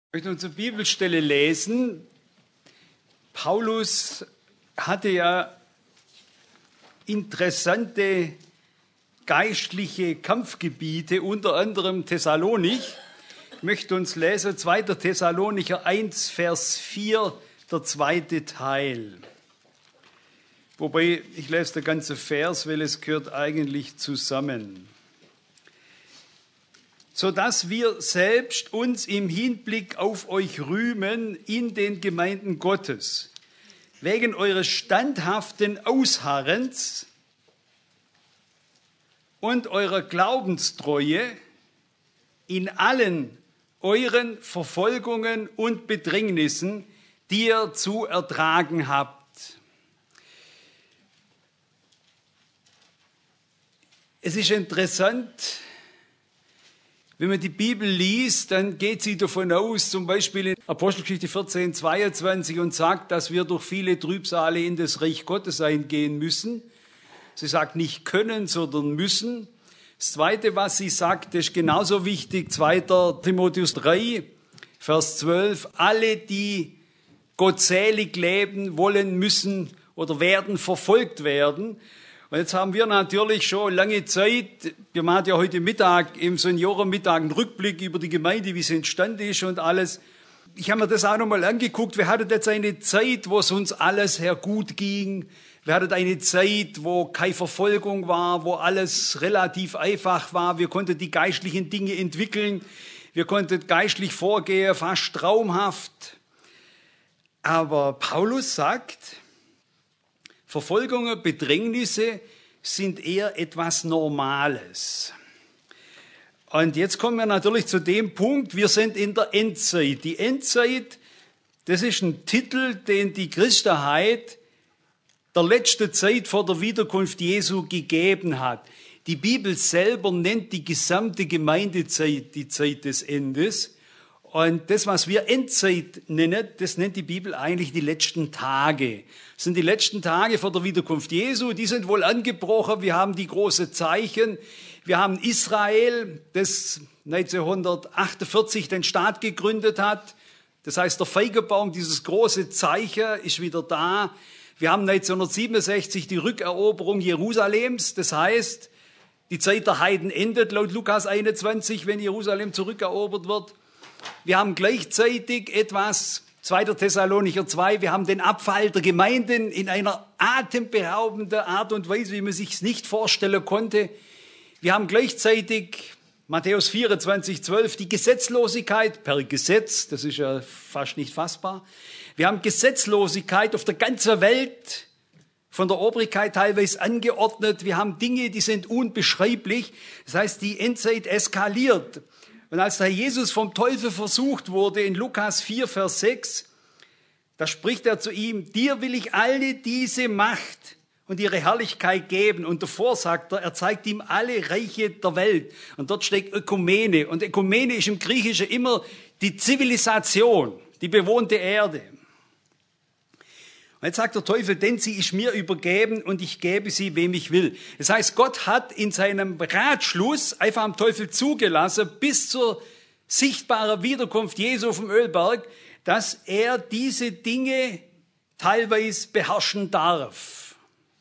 Ich möchte unsere Bibelstelle lesen. Paulus hatte ja interessante geistliche Kampfgebiete, unter anderem Thessalonich. Ich möchte uns lesen 2. Thessalonicher 1, Vers 4, der zweite Teil. Wobei, ich lese den ganzen Vers, weil es gehört eigentlich zusammen. Sodass wir selbst uns im Hinblick auf euch rühmen in den Gemeinden Gottes, wegen eures standhaften Ausharrens und eurer Glaubenstreue in allen euren Verfolgungen und Bedrängnissen, die ihr zu ertragen habt. Es ist interessant, wenn man die Bibel liest, dann geht sie davon aus, zum Beispiel in Apostelgeschichte 14, 22 und sagt, dass wir durch viele Trübsale in das Reich Gottes eingehen müssen. Sie sagt nicht können, sondern müssen. Das Zweite, was sie sagt, ist genauso wichtig. 2. Timotheus 3, Vers 12. Alle, die gottselig leben wollen, müssen oder werden verfolgt werden. Und jetzt haben wir natürlich schon lange Zeit, wir machen ja heute Mittag im Seniorenmittag einen Rückblick über die Gemeinde, wie sie entstanden ist und alles. Ich habe mir das auch nochmal angeguckt. Wir hatten jetzt eine Zeit, wo es uns alles sehr gut ging. Wir hatten eine Zeit, wo keine Verfolgung war, wo alles relativ einfach war. Wir konnten die geistlichen Dinge entwickeln. Wir konnten geistlich vorgehen, fast traumhaft. Aber Paulus sagt, Verfolgungen, Bedrängnisse sind eher etwas Normales. Und jetzt kommen wir natürlich zu dem Punkt, wir sind in der Endzeit. Die Endzeit, das ist ein Titel, den die Christenheit der letzten Zeit vor der Wiederkunft Jesu gegeben hat. Die Bibel selber nennt die gesamte Gemeindezeit die Zeit des Endes. Und das, was wir Endzeit nennen, das nennt die Bibel eigentlich die letzten Tage. Das sind die letzten Tage vor der Wiederkunft Jesu. Die sind wohl angebrochen. Wir haben die großen Zeichen. Wir haben Israel, das 1948 den Staat gegründet hat. Das heißt, der Feigenbaum, dieses große Zeichen, ist wieder da. Wir haben 1967 die Rückeroberung Jerusalems. Das heißt, die Zeit der Heiden endet laut Lukas 21, wenn Jerusalem zurückerobert wird. Wir haben gleichzeitig etwas, 2. Thessalonicher 2, wir haben den Abfall der Gemeinden in einer atemberaubenden Art und Weise, wie man sich nicht vorstellen konnte. Wir haben gleichzeitig, Matthäus 24, 12, die Gesetzlosigkeit per Gesetz, das ist ja fast nicht fassbar. Wir haben Gesetzlosigkeit auf der ganzen Welt, von der Obrigkeit teilweise angeordnet. Wir haben Dinge, die sind unbeschreiblich. Das heißt, die Endzeit eskaliert. Und als der Jesus vom Teufel versucht wurde, in Lukas 4, Vers 6, da spricht er zu ihm, dir will ich alle diese Macht und ihre Herrlichkeit geben. Und davor sagt er zeigt ihm alle Reiche der Welt. Und dort steht Ökumene. Und Ökumene ist im Griechischen immer die Zivilisation, die bewohnte Erde. Und jetzt sagt der Teufel, denn sie ist mir übergeben und ich gebe sie, wem ich will. Das heißt, Gott hat in seinem Ratschluss einfach am Teufel zugelassen, bis zur sichtbaren Wiederkunft Jesu auf dem Ölberg, dass er diese Dinge teilweise beherrschen darf.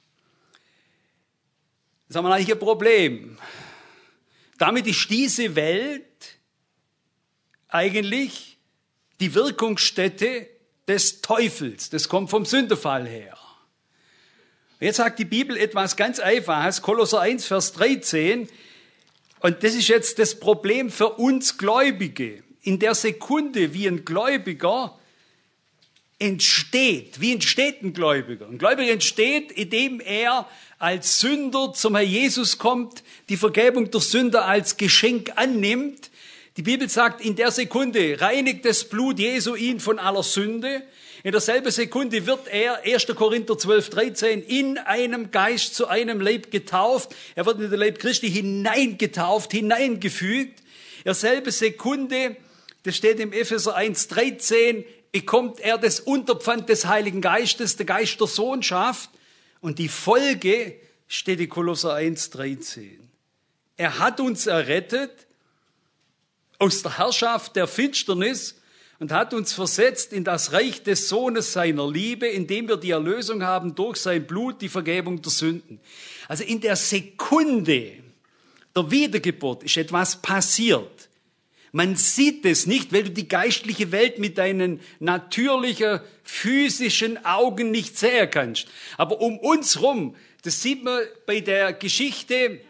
Jetzt haben wir eigentlich ein Problem. Damit ist diese Welt eigentlich die Wirkungsstätte des Teufels. Das kommt vom Sündenfall her. Jetzt sagt die Bibel etwas ganz Einfaches, Kolosser 1, Vers 13. Und das ist jetzt das Problem für uns Gläubige. In der Sekunde, wie ein Gläubiger entsteht. Wie entsteht ein Gläubiger? Ein Gläubiger entsteht, indem er als Sünder zum Herrn Jesus kommt, die Vergebung der Sünder als Geschenk annimmt. Die Bibel sagt, in der Sekunde reinigt das Blut Jesu ihn von aller Sünde. In derselben Sekunde wird er, 1. Korinther 12, 13, in einem Geist zu einem Leib getauft. Er wird in den Leib Christi hineingetauft, hineingefügt. In derselben Sekunde, das steht im Epheser 1, 13, bekommt er das Unterpfand des Heiligen Geistes, der Geist der Sohnschaft. Und die Folge steht in Kolosser 1, 13. Er hat uns errettet aus der Herrschaft der Finsternis und hat uns versetzt in das Reich des Sohnes seiner Liebe, indem wir die Erlösung haben durch sein Blut, die Vergebung der Sünden. Also in der Sekunde der Wiedergeburt ist etwas passiert. Man sieht es nicht, weil du die geistliche Welt mit deinen natürlichen, physischen Augen nicht sehen kannst. Aber um uns rum, das sieht man bei der Geschichte,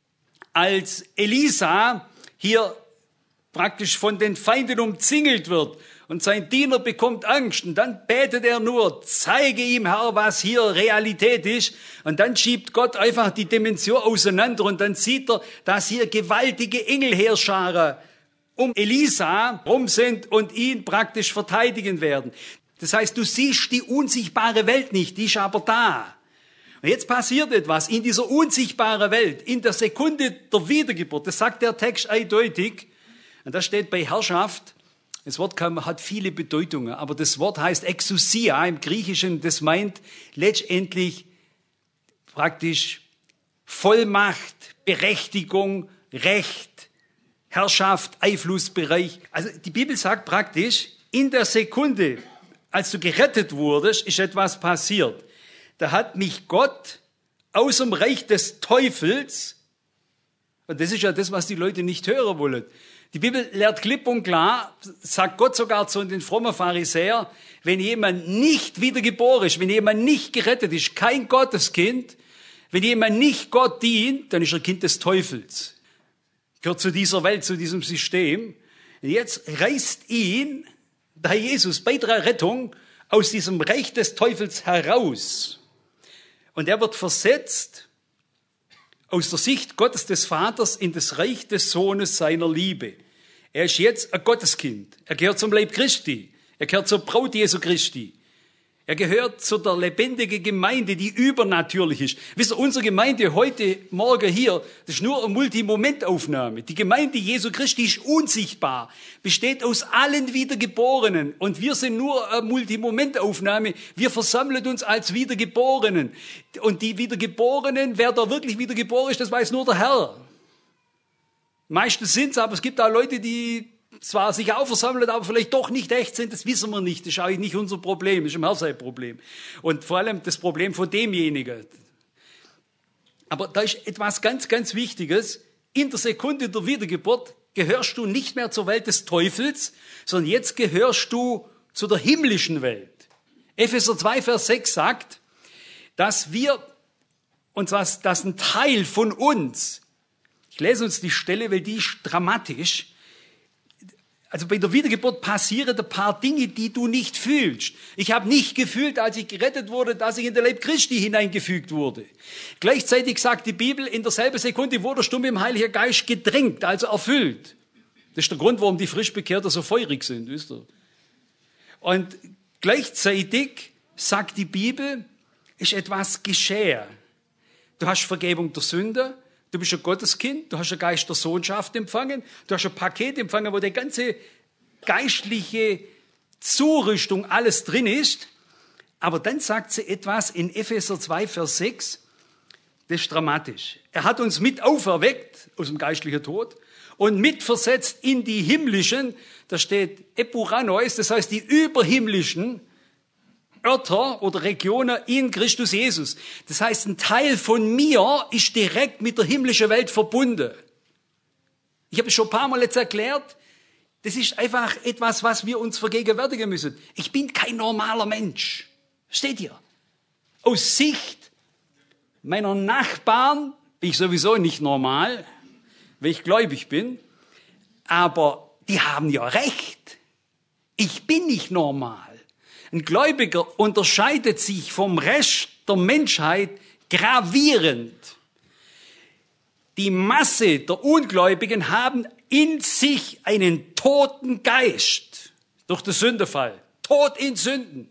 als Elisa hier praktisch von den Feinden umzingelt wird und sein Diener bekommt Angst und dann betet er nur, zeige ihm, Herr, was hier Realität ist, und dann schiebt Gott einfach die Dimension auseinander und dann sieht er, dass hier gewaltige Engelheerscharen um Elisa rum sind und ihn praktisch verteidigen werden. Das heißt, du siehst die unsichtbare Welt nicht, die ist aber da. Und jetzt passiert etwas in dieser unsichtbaren Welt, in der Sekunde der Wiedergeburt, das sagt der Text eindeutig. Und das steht bei Herrschaft. Das Wort hat viele Bedeutungen, aber das Wort heißt Exousia im Griechischen. Das meint letztendlich praktisch Vollmacht, Berechtigung, Recht, Herrschaft, Einflussbereich. Also die Bibel sagt praktisch, in der Sekunde, als du gerettet wurdest, ist etwas passiert. Da hat mich Gott aus dem Reich des Teufels, und das ist ja das, was die Leute nicht hören wollen. Die Bibel lehrt klipp und klar, sagt Gott sogar zu den frommen Pharisäern, wenn jemand nicht wiedergeboren ist, wenn jemand nicht gerettet ist, kein Gotteskind, wenn jemand nicht Gott dient, dann ist er Kind des Teufels. Gehört zu dieser Welt, zu diesem System. Und jetzt reißt ihn der Herr Jesus bei der Rettung aus diesem Reich des Teufels heraus. Und er wird versetzt aus der Sicht Gottes des Vaters in das Reich des Sohnes seiner Liebe. Er ist jetzt ein Gotteskind. Er gehört zum Leib Christi. Er gehört zur Braut Jesu Christi. Er gehört zu der lebendigen Gemeinde, die übernatürlich ist. Wisst ihr, unsere Gemeinde heute Morgen hier, das ist nur eine Multimomentaufnahme. Die Gemeinde Jesu Christi ist unsichtbar, besteht aus allen Wiedergeborenen. Und wir sind nur eine Multimomentaufnahme. Wir versammeln uns als Wiedergeborenen. Und die Wiedergeborenen, wer da wirklich wiedergeboren ist, das weiß nur der Herr. Meistens sind es, aber es gibt auch Leute, die zwar sich auch versammelt, aber vielleicht doch nicht echt sind, das wissen wir nicht. Das ist eigentlich nicht unser Problem, das ist im Herrn sein Problem. Und vor allem das Problem von demjenigen. Aber da ist etwas ganz, ganz Wichtiges. In der Sekunde der Wiedergeburt gehörst du nicht mehr zur Welt des Teufels, sondern jetzt gehörst du zu der himmlischen Welt. Epheser 2, Vers 6 sagt, dass wir, und dass ein Teil von uns, ich lese uns die Stelle, weil die ist dramatisch. Also bei der Wiedergeburt passieren ein paar Dinge, die du nicht fühlst. Ich habe nicht gefühlt, als ich gerettet wurde, dass ich in den Leib Christi hineingefügt wurde. Gleichzeitig sagt die Bibel, in derselben Sekunde wurdest du mit dem Heiligen Geist gedrängt, also erfüllt. Das ist der Grund, warum die Frischbekehrten so feurig sind, wisst ihr. Und gleichzeitig sagt die Bibel, ist etwas geschehen. Du hast Vergebung der Sünde. Du bist ein Gotteskind, du hast einen Geist der Sohnschaft empfangen, du hast ein Paket empfangen, wo die ganze geistliche Zurüstung alles drin ist. Aber dann sagt sie etwas in Epheser 2, Vers 6, das ist dramatisch. Er hat uns mit auferweckt aus dem geistlichen Tod und mitversetzt in die himmlischen, da steht Epuranos, das heißt die überhimmlischen Örter oder Regionen in Christus Jesus. Das heißt, ein Teil von mir ist direkt mit der himmlischen Welt verbunden. Ich habe es schon ein paar Mal jetzt erklärt, das ist einfach etwas, was wir uns vergegenwärtigen müssen. Ich bin kein normaler Mensch. Steht hier. Aus Sicht meiner Nachbarn bin ich sowieso nicht normal, weil ich gläubig bin, aber die haben ja recht. Ich bin nicht normal. Ein Gläubiger unterscheidet sich vom Rest der Menschheit gravierend. Die Masse der Ungläubigen haben in sich einen toten Geist durch den Sündenfall. Tod in Sünden.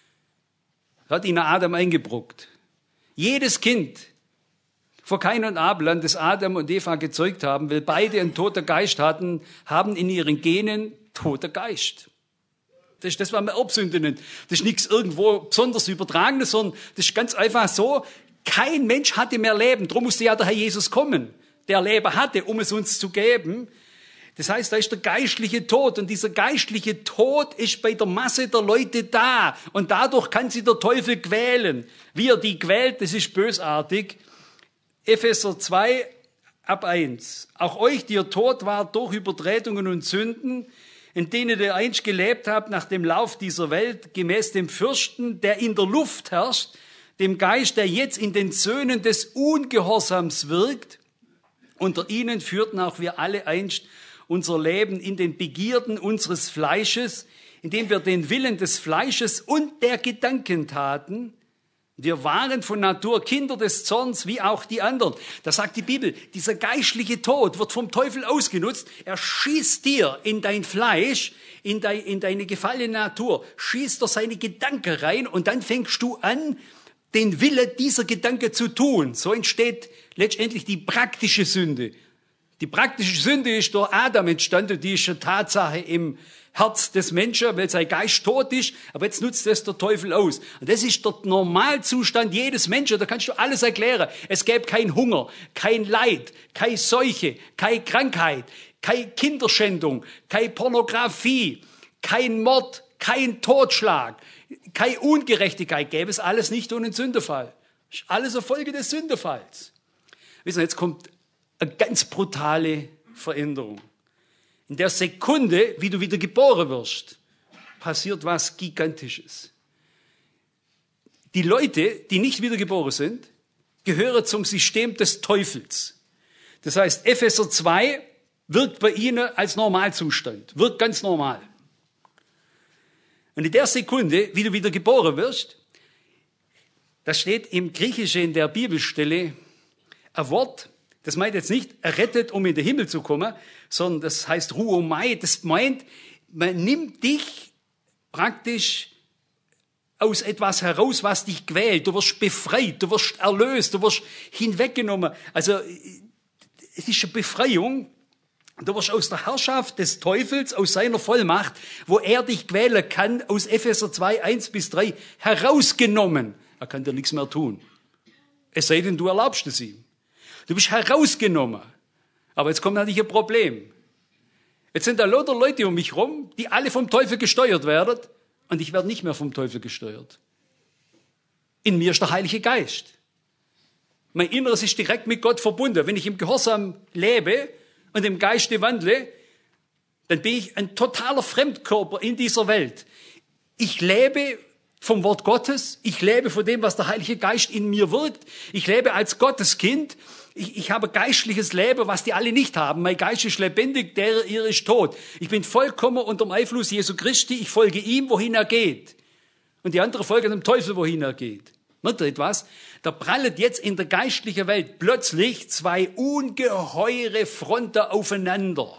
Hat ihnen Adam eingebrockt. Jedes Kind vor Kain und Abel, an das Adam und Eva gezeugt haben, weil beide einen toten Geist hatten, haben in ihren Genen toter Geist. Das ist das, was man Erbsünde nennt. Das ist nichts irgendwo besonders Übertragenes, sondern das ist ganz einfach so, kein Mensch hatte mehr Leben. Darum musste ja der Herr Jesus kommen, der Leben hatte, um es uns zu geben. Das heißt, da ist der geistliche Tod. Und dieser geistliche Tod ist bei der Masse der Leute da. Und dadurch kann sie der Teufel quälen. Wie er die quält, das ist bösartig. Epheser 2, ab 1. Auch euch, die ihr tot wart durch Übertretungen und Sünden, in denen ihr einst gelebt habt nach dem Lauf dieser Welt, gemäß dem Fürsten, der in der Luft herrscht, dem Geist, der jetzt in den Söhnen des Ungehorsams wirkt. Unter ihnen führten auch wir alle einst unser Leben in den Begierden unseres Fleisches, indem wir den Willen des Fleisches und der Gedanken taten. Wir waren von Natur Kinder des Zorns, wie auch die anderen. Da sagt die Bibel, dieser geistliche Tod wird vom Teufel ausgenutzt. Er schießt dir in dein Fleisch, in deine gefallene Natur, schießt er seine Gedanken rein und dann fängst du an, den Wille dieser Gedanken zu tun. So entsteht letztendlich die praktische Sünde. Die praktische Sünde ist durch Adam entstanden, die ist eine Tatsache im Herz des Menschen, weil sein Geist tot ist, aber jetzt nutzt das der Teufel aus. Und das ist der Normalzustand jedes Menschen, da kannst du alles erklären. Es gäbe keinen Hunger, kein Leid, keine Seuche, keine Krankheit, keine Kinderschändung, keine Pornografie, kein Mord, kein Totschlag, keine Ungerechtigkeit, gäbe es alles nicht ohne den Sündenfall. Das ist alles eine Folge des Sündenfalls. Wissen Sie, jetzt kommt eine ganz brutale Veränderung. In der Sekunde, wie du wieder geboren wirst, passiert was Gigantisches. Die Leute, die nicht wiedergeboren sind, gehören zum System des Teufels. Das heißt, Epheser 2 wirkt bei ihnen als Normalzustand, wirkt ganz normal. Und in der Sekunde, wie du wieder geboren wirst, das steht im Griechischen in der Bibelstelle ein Wort, das meint jetzt nicht errettet, um in den Himmel zu kommen, sondern das heißt Ruomai. Das meint, man nimmt dich praktisch aus etwas heraus, was dich quält. Du wirst befreit, du wirst erlöst, du wirst hinweggenommen. Also es ist eine Befreiung. Du wirst aus der Herrschaft des Teufels, aus seiner Vollmacht, wo er dich quälen kann, aus Epheser 2, 1 bis 3, herausgenommen. Er kann dir nichts mehr tun. Es sei denn, du erlaubst es ihm. Du bist herausgenommen. Aber jetzt kommt natürlich ein Problem. Jetzt sind da lauter Leute um mich rum, die alle vom Teufel gesteuert werden. Und ich werde nicht mehr vom Teufel gesteuert. In mir ist der Heilige Geist. Mein Inneres ist direkt mit Gott verbunden. Wenn ich im Gehorsam lebe und im Geiste wandle, dann bin ich ein totaler Fremdkörper in dieser Welt. Ich lebe vom Wort Gottes. Ich lebe von dem, was der Heilige Geist in mir wirkt. Ich lebe als Gotteskind. Ich habe geistliches Leben, was die alle nicht haben. Mein Geist ist lebendig, der ihr ist tot. Ich bin vollkommen unter dem Einfluss Jesu Christi. Ich folge ihm, wohin er geht. Und die anderen folgen dem Teufel, wohin er geht. Merkt ihr etwas? Da prallen jetzt in der geistlichen Welt plötzlich zwei ungeheure Fronten aufeinander.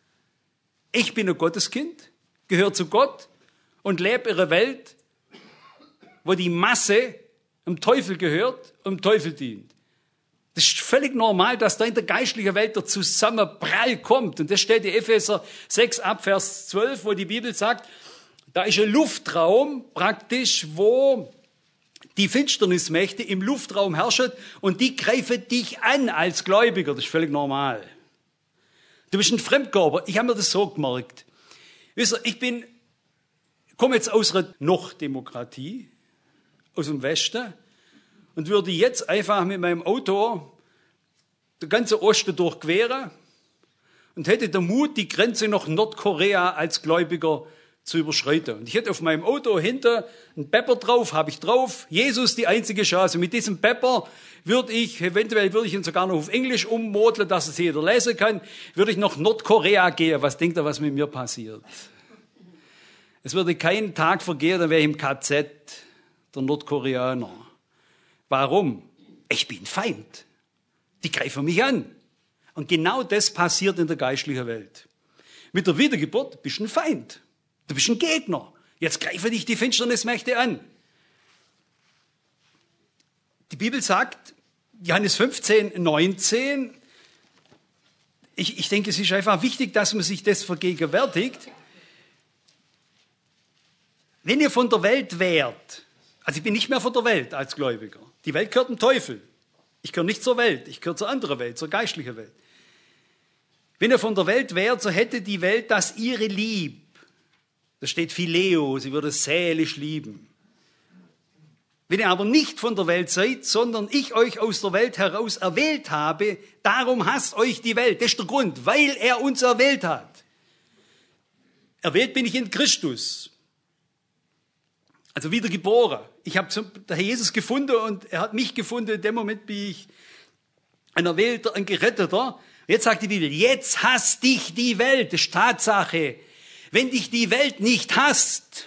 Ich bin ein Gotteskind, gehöre zu Gott und lebe in einer Welt, wo die Masse dem Teufel gehört und dem Teufel dient. Das ist völlig normal, dass da in der geistlichen Welt der Zusammenprall kommt. Und das steht in Epheser 6 ab Vers 12, wo die Bibel sagt, da ist ein Luftraum praktisch, wo die Finsternismächte im Luftraum herrschen und die greifen dich an als Gläubiger. Das ist völlig normal. Du bist ein Fremdkörper. Ich habe mir das so gemerkt. Wisst ihr, ich komme jetzt aus einer Noch-Demokratie, aus dem Westen, und würde jetzt einfach mit meinem Auto den ganzen Osten durchqueren und hätte den Mut, die Grenze nach Nordkorea als Gläubiger zu überschreiten. Und ich hätte auf meinem Auto hinter einen Pepper drauf, habe ich drauf, Jesus die einzige Chance. Mit diesem Pepper eventuell würde ich ihn sogar noch auf Englisch ummodeln, dass es jeder lesen kann, würde ich nach Nordkorea gehen. Was denkt ihr, was mit mir passiert? Es würde kein Tag vergehen, dann wäre ich im KZ, der Nordkoreaner. Warum? Ich bin Feind. Die greifen mich an. Und genau das passiert in der geistlichen Welt. Mit der Wiedergeburt bist du ein Feind. Du bist ein Gegner. Jetzt greifen dich die Finsternismächte an. Die Bibel sagt, Johannes 15, 19, ich denke, es ist einfach wichtig, dass man sich das vergegenwärtigt. Wenn ihr von der Welt wärt, also ich bin nicht mehr von der Welt als Gläubiger. Die Welt gehört dem Teufel. Ich gehöre nicht zur Welt, ich gehöre zur anderen Welt, zur geistlichen Welt. Wenn ihr von der Welt wärt, so hätte die Welt das ihre lieb. Da steht Phileo, sie würde seelisch lieben. Wenn ihr aber nicht von der Welt seid, sondern ich euch aus der Welt heraus erwählt habe, darum hasst euch die Welt. Das ist der Grund, weil er uns erwählt hat. Erwählt bin ich in Christus. Also wiedergeboren. Ich habe den Herr Jesus gefunden und er hat mich gefunden. In dem Moment bin ich ein Erwählter, ein Geretteter. Jetzt sagt die Bibel, jetzt hasst dich die Welt. Das ist Tatsache. Wenn dich die Welt nicht hasst,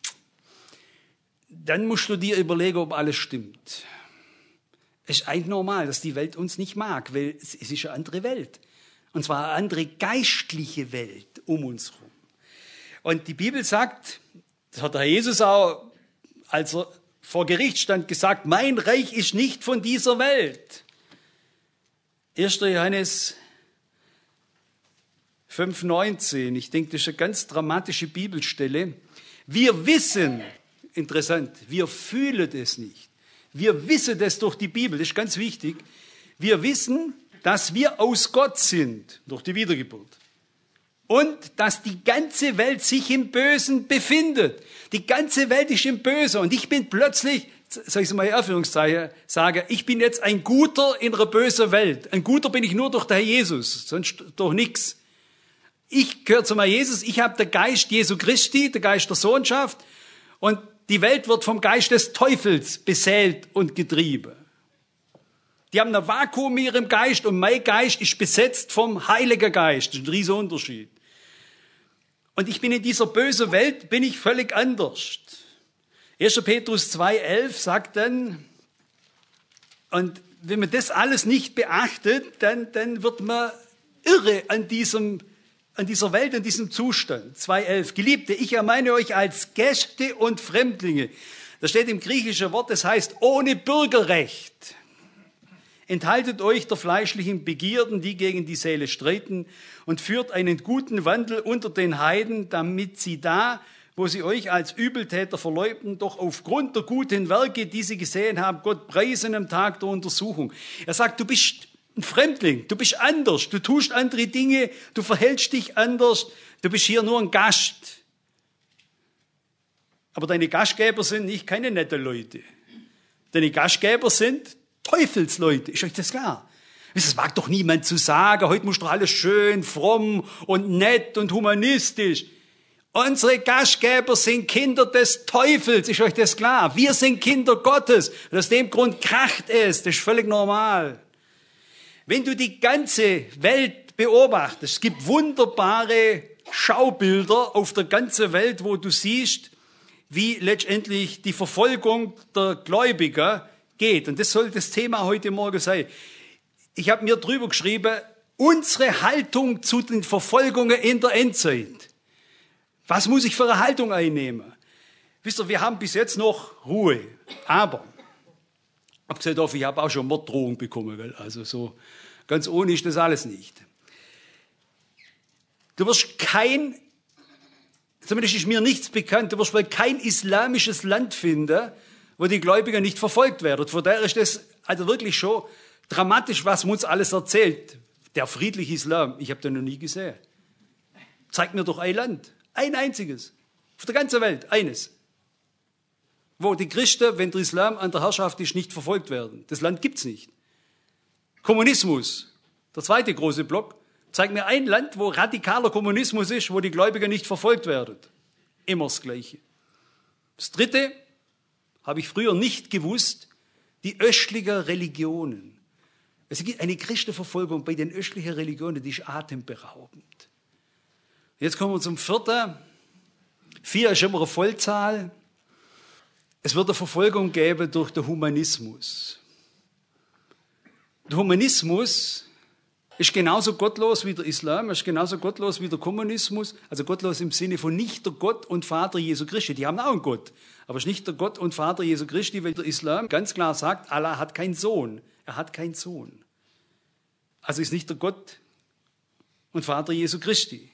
dann musst du dir überlegen, ob alles stimmt. Es ist eigentlich normal, dass die Welt uns nicht mag, weil es ist eine andere Welt. Und zwar eine andere geistliche Welt um uns herum. Und die Bibel sagt, das hat der Herr Jesus auch, als er vor Gericht stand, gesagt, mein Reich ist nicht von dieser Welt. 1. Johannes 5,19, ich denke, das ist eine ganz dramatische Bibelstelle. Wir wissen, interessant, wir fühlen es nicht. Wir wissen das durch die Bibel, das ist ganz wichtig. Wir wissen, dass wir aus Gott sind, durch die Wiedergeburt. Und dass die ganze Welt sich im Bösen befindet. Die ganze Welt ist im Bösen. Und ich bin plötzlich, soll ich es mal in Anführungszeichen sagen, ich bin jetzt ein Guter in einer bösen Welt. Ein Guter bin ich nur durch den Herr Jesus, sonst durch nichts. Ich gehöre zum Herr Jesus, ich habe den Geist Jesu Christi, den Geist der Sohnschaft. Und die Welt wird vom Geist des Teufels beseelt und getrieben. Die haben ein Vakuum in ihrem Geist und mein Geist ist besetzt vom Heiligen Geist. Das ist ein riesiger Unterschied. Und ich bin in dieser bösen Welt, bin ich völlig anders. 1. Petrus 2,11 sagt dann, und wenn man das alles nicht beachtet, dann wird man irre an dieser Welt, an diesem Zustand. 2,11. Geliebte, ich ermahne euch als Gäste und Fremdlinge. Da steht im griechischen Wort, das heißt ohne Bürgerrecht. Enthaltet euch der fleischlichen Begierden, die gegen die Seele streiten, und führt einen guten Wandel unter den Heiden, damit sie da, wo sie euch als Übeltäter verleumden, doch aufgrund der guten Werke, die sie gesehen haben, Gott preisen am Tag der Untersuchung. Er sagt, du bist ein Fremdling, du bist anders, du tust andere Dinge, du verhältst dich anders, du bist hier nur ein Gast. Aber deine Gastgeber sind nicht keine netten Leute. Deine Gastgeber sind Teufelsleute, ist euch das klar? Es wagt doch niemand zu sagen, heute muss doch alles schön, fromm und nett und humanistisch. Unsere Gastgeber sind Kinder des Teufels, ist euch das klar? Wir sind Kinder Gottes und aus dem Grund kracht es, das ist völlig normal. Wenn du die ganze Welt beobachtest, es gibt wunderbare Schaubilder auf der ganzen Welt, wo du siehst, wie letztendlich die Verfolgung der Gläubiger geht. Und das soll das Thema heute Morgen sein. Ich habe mir drüber geschrieben, unsere Haltung zu den Verfolgungen in der Endzeit. Was muss ich für eine Haltung einnehmen? Wisst ihr, wir haben bis jetzt noch Ruhe. Aber, abgesehen davon, ich habe auch schon Morddrohungen bekommen. Gell? Also so ganz ohne ist das alles nicht. Du wirst zumindest ist mir nichts bekannt, du wirst wohl kein islamisches Land finden, wo die Gläubiger nicht verfolgt werden. Von daher ist das also wirklich schon dramatisch, was man uns alles erzählt. Der friedliche Islam, ich habe den noch nie gesehen. Zeig mir doch ein Land, ein einziges, auf der ganzen Welt, eines, wo die Christen, wenn der Islam an der Herrschaft ist, nicht verfolgt werden. Das Land gibt's nicht. Kommunismus, der zweite große Block, zeig mir ein Land, wo radikaler Kommunismus ist, wo die Gläubiger nicht verfolgt werden. Immer das Gleiche. Das dritte, habe ich früher nicht gewusst, die östlichen Religionen. Es gibt eine Christenverfolgung bei den östlichen Religionen, die ist atemberaubend. Jetzt kommen wir zum vierten. 4 ist immer eine Vollzahl. Es wird eine Verfolgung geben durch den Humanismus. Der Humanismus ist genauso gottlos wie der Islam, ist genauso gottlos wie der Kommunismus, also gottlos im Sinne von nicht der Gott und Vater Jesu Christi. Die haben auch einen Gott, aber es ist nicht der Gott und Vater Jesu Christi, weil der Islam ganz klar sagt, Allah hat keinen Sohn. Er hat keinen Sohn. Also ist nicht der Gott und Vater Jesu Christi.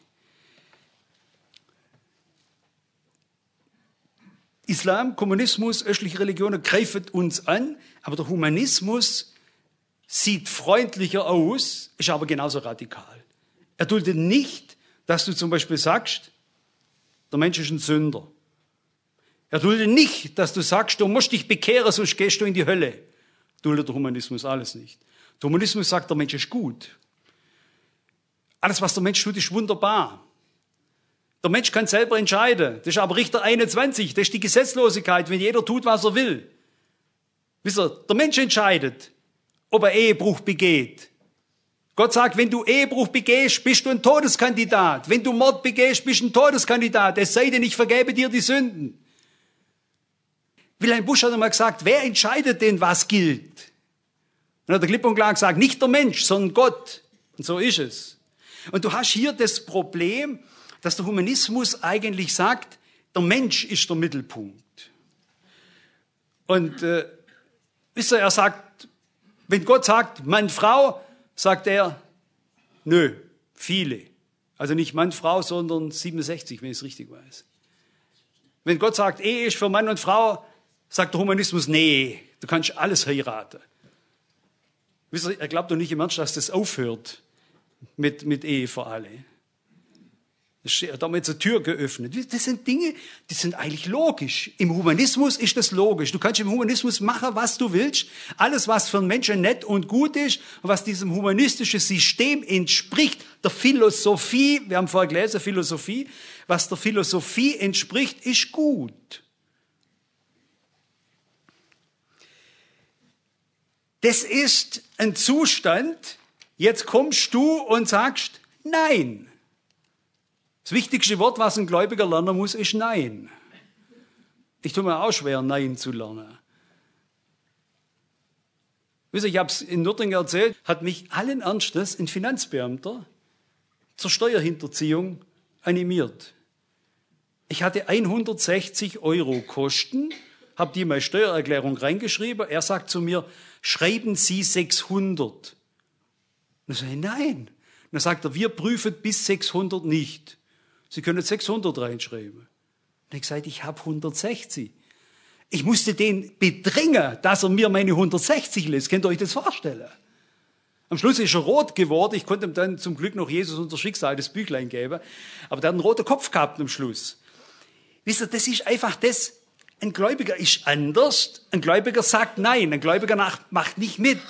Islam, Kommunismus, östliche Religionen greifen uns an, aber der Humanismus sieht freundlicher aus, ist aber genauso radikal. Er duldet nicht, dass du zum Beispiel sagst, der Mensch ist ein Sünder. Er duldet nicht, dass du sagst, du musst dich bekehren, sonst gehst du in die Hölle. Duldet der Humanismus alles nicht. Der Humanismus sagt, der Mensch ist gut. Alles, was der Mensch tut, ist wunderbar. Der Mensch kann selber entscheiden. Das ist aber Richter 21, das ist die Gesetzlosigkeit, wenn jeder tut, was er will. Wisst ihr, der Mensch entscheidet, ob er Ehebruch begeht. Gott sagt, wenn du Ehebruch begehst, bist du ein Todeskandidat. Wenn du Mord begehst, bist du ein Todeskandidat. Es sei denn, ich vergebe dir die Sünden. Wilhelm Busch hat einmal gesagt, wer entscheidet denn, was gilt? Dann hat er klipp und klar gesagt, nicht der Mensch, sondern Gott. Und so ist es. Und du hast hier das Problem, dass der Humanismus eigentlich sagt, der Mensch ist der Mittelpunkt. Und wisst ihr, er sagt, wenn Gott sagt, Mann, Frau, sagt er, nö, viele. Also nicht Mann, Frau, sondern 67, wenn ich es richtig weiß. Wenn Gott sagt, Ehe ist für Mann und Frau, sagt der Humanismus, nee, du kannst alles heiraten. Wisst ihr, er glaubt doch nicht im Ernst, dass das aufhört mit Ehe für alle. Da haben wir jetzt eine Tür geöffnet. Das sind Dinge, die sind eigentlich logisch. Im Humanismus ist das logisch. Du kannst im Humanismus machen, was du willst. Alles, was für einen Menschen nett und gut ist und was diesem humanistischen System entspricht, der Philosophie, wir haben vorher gelesen, Philosophie, was der Philosophie entspricht, ist gut. Das ist ein Zustand, jetzt kommst du und sagst, nein. Das wichtigste Wort, was ein Gläubiger lernen muss, ist Nein. Ich tue mir auch schwer, Nein zu lernen. Wisst ihr, ich habe es in Nürtingen erzählt, hat mich allen Ernstes ein Finanzbeamter zur Steuerhinterziehung animiert. Ich hatte 160 € Kosten, habe die in meine Steuererklärung reingeschrieben. Er sagt zu mir, schreiben Sie 600. Dann sage ich, nein. Dann sagt er, wir prüfen bis 600 nicht. Sie können 600 reinschreiben. Dann habe ich gesagt, ich habe 160. Ich musste den bedringen, dass er mir meine 160 lässt. Könnt ihr euch das vorstellen? Am Schluss ist er rot geworden. Ich konnte ihm dann zum Glück noch Jesus unser Schicksal, das Büchlein geben. Aber der hat einen roten Kopf gehabt am Schluss. Wisst ihr, das ist einfach das. Ein Gläubiger ist anders. Ein Gläubiger sagt nein. Ein Gläubiger macht nicht mit.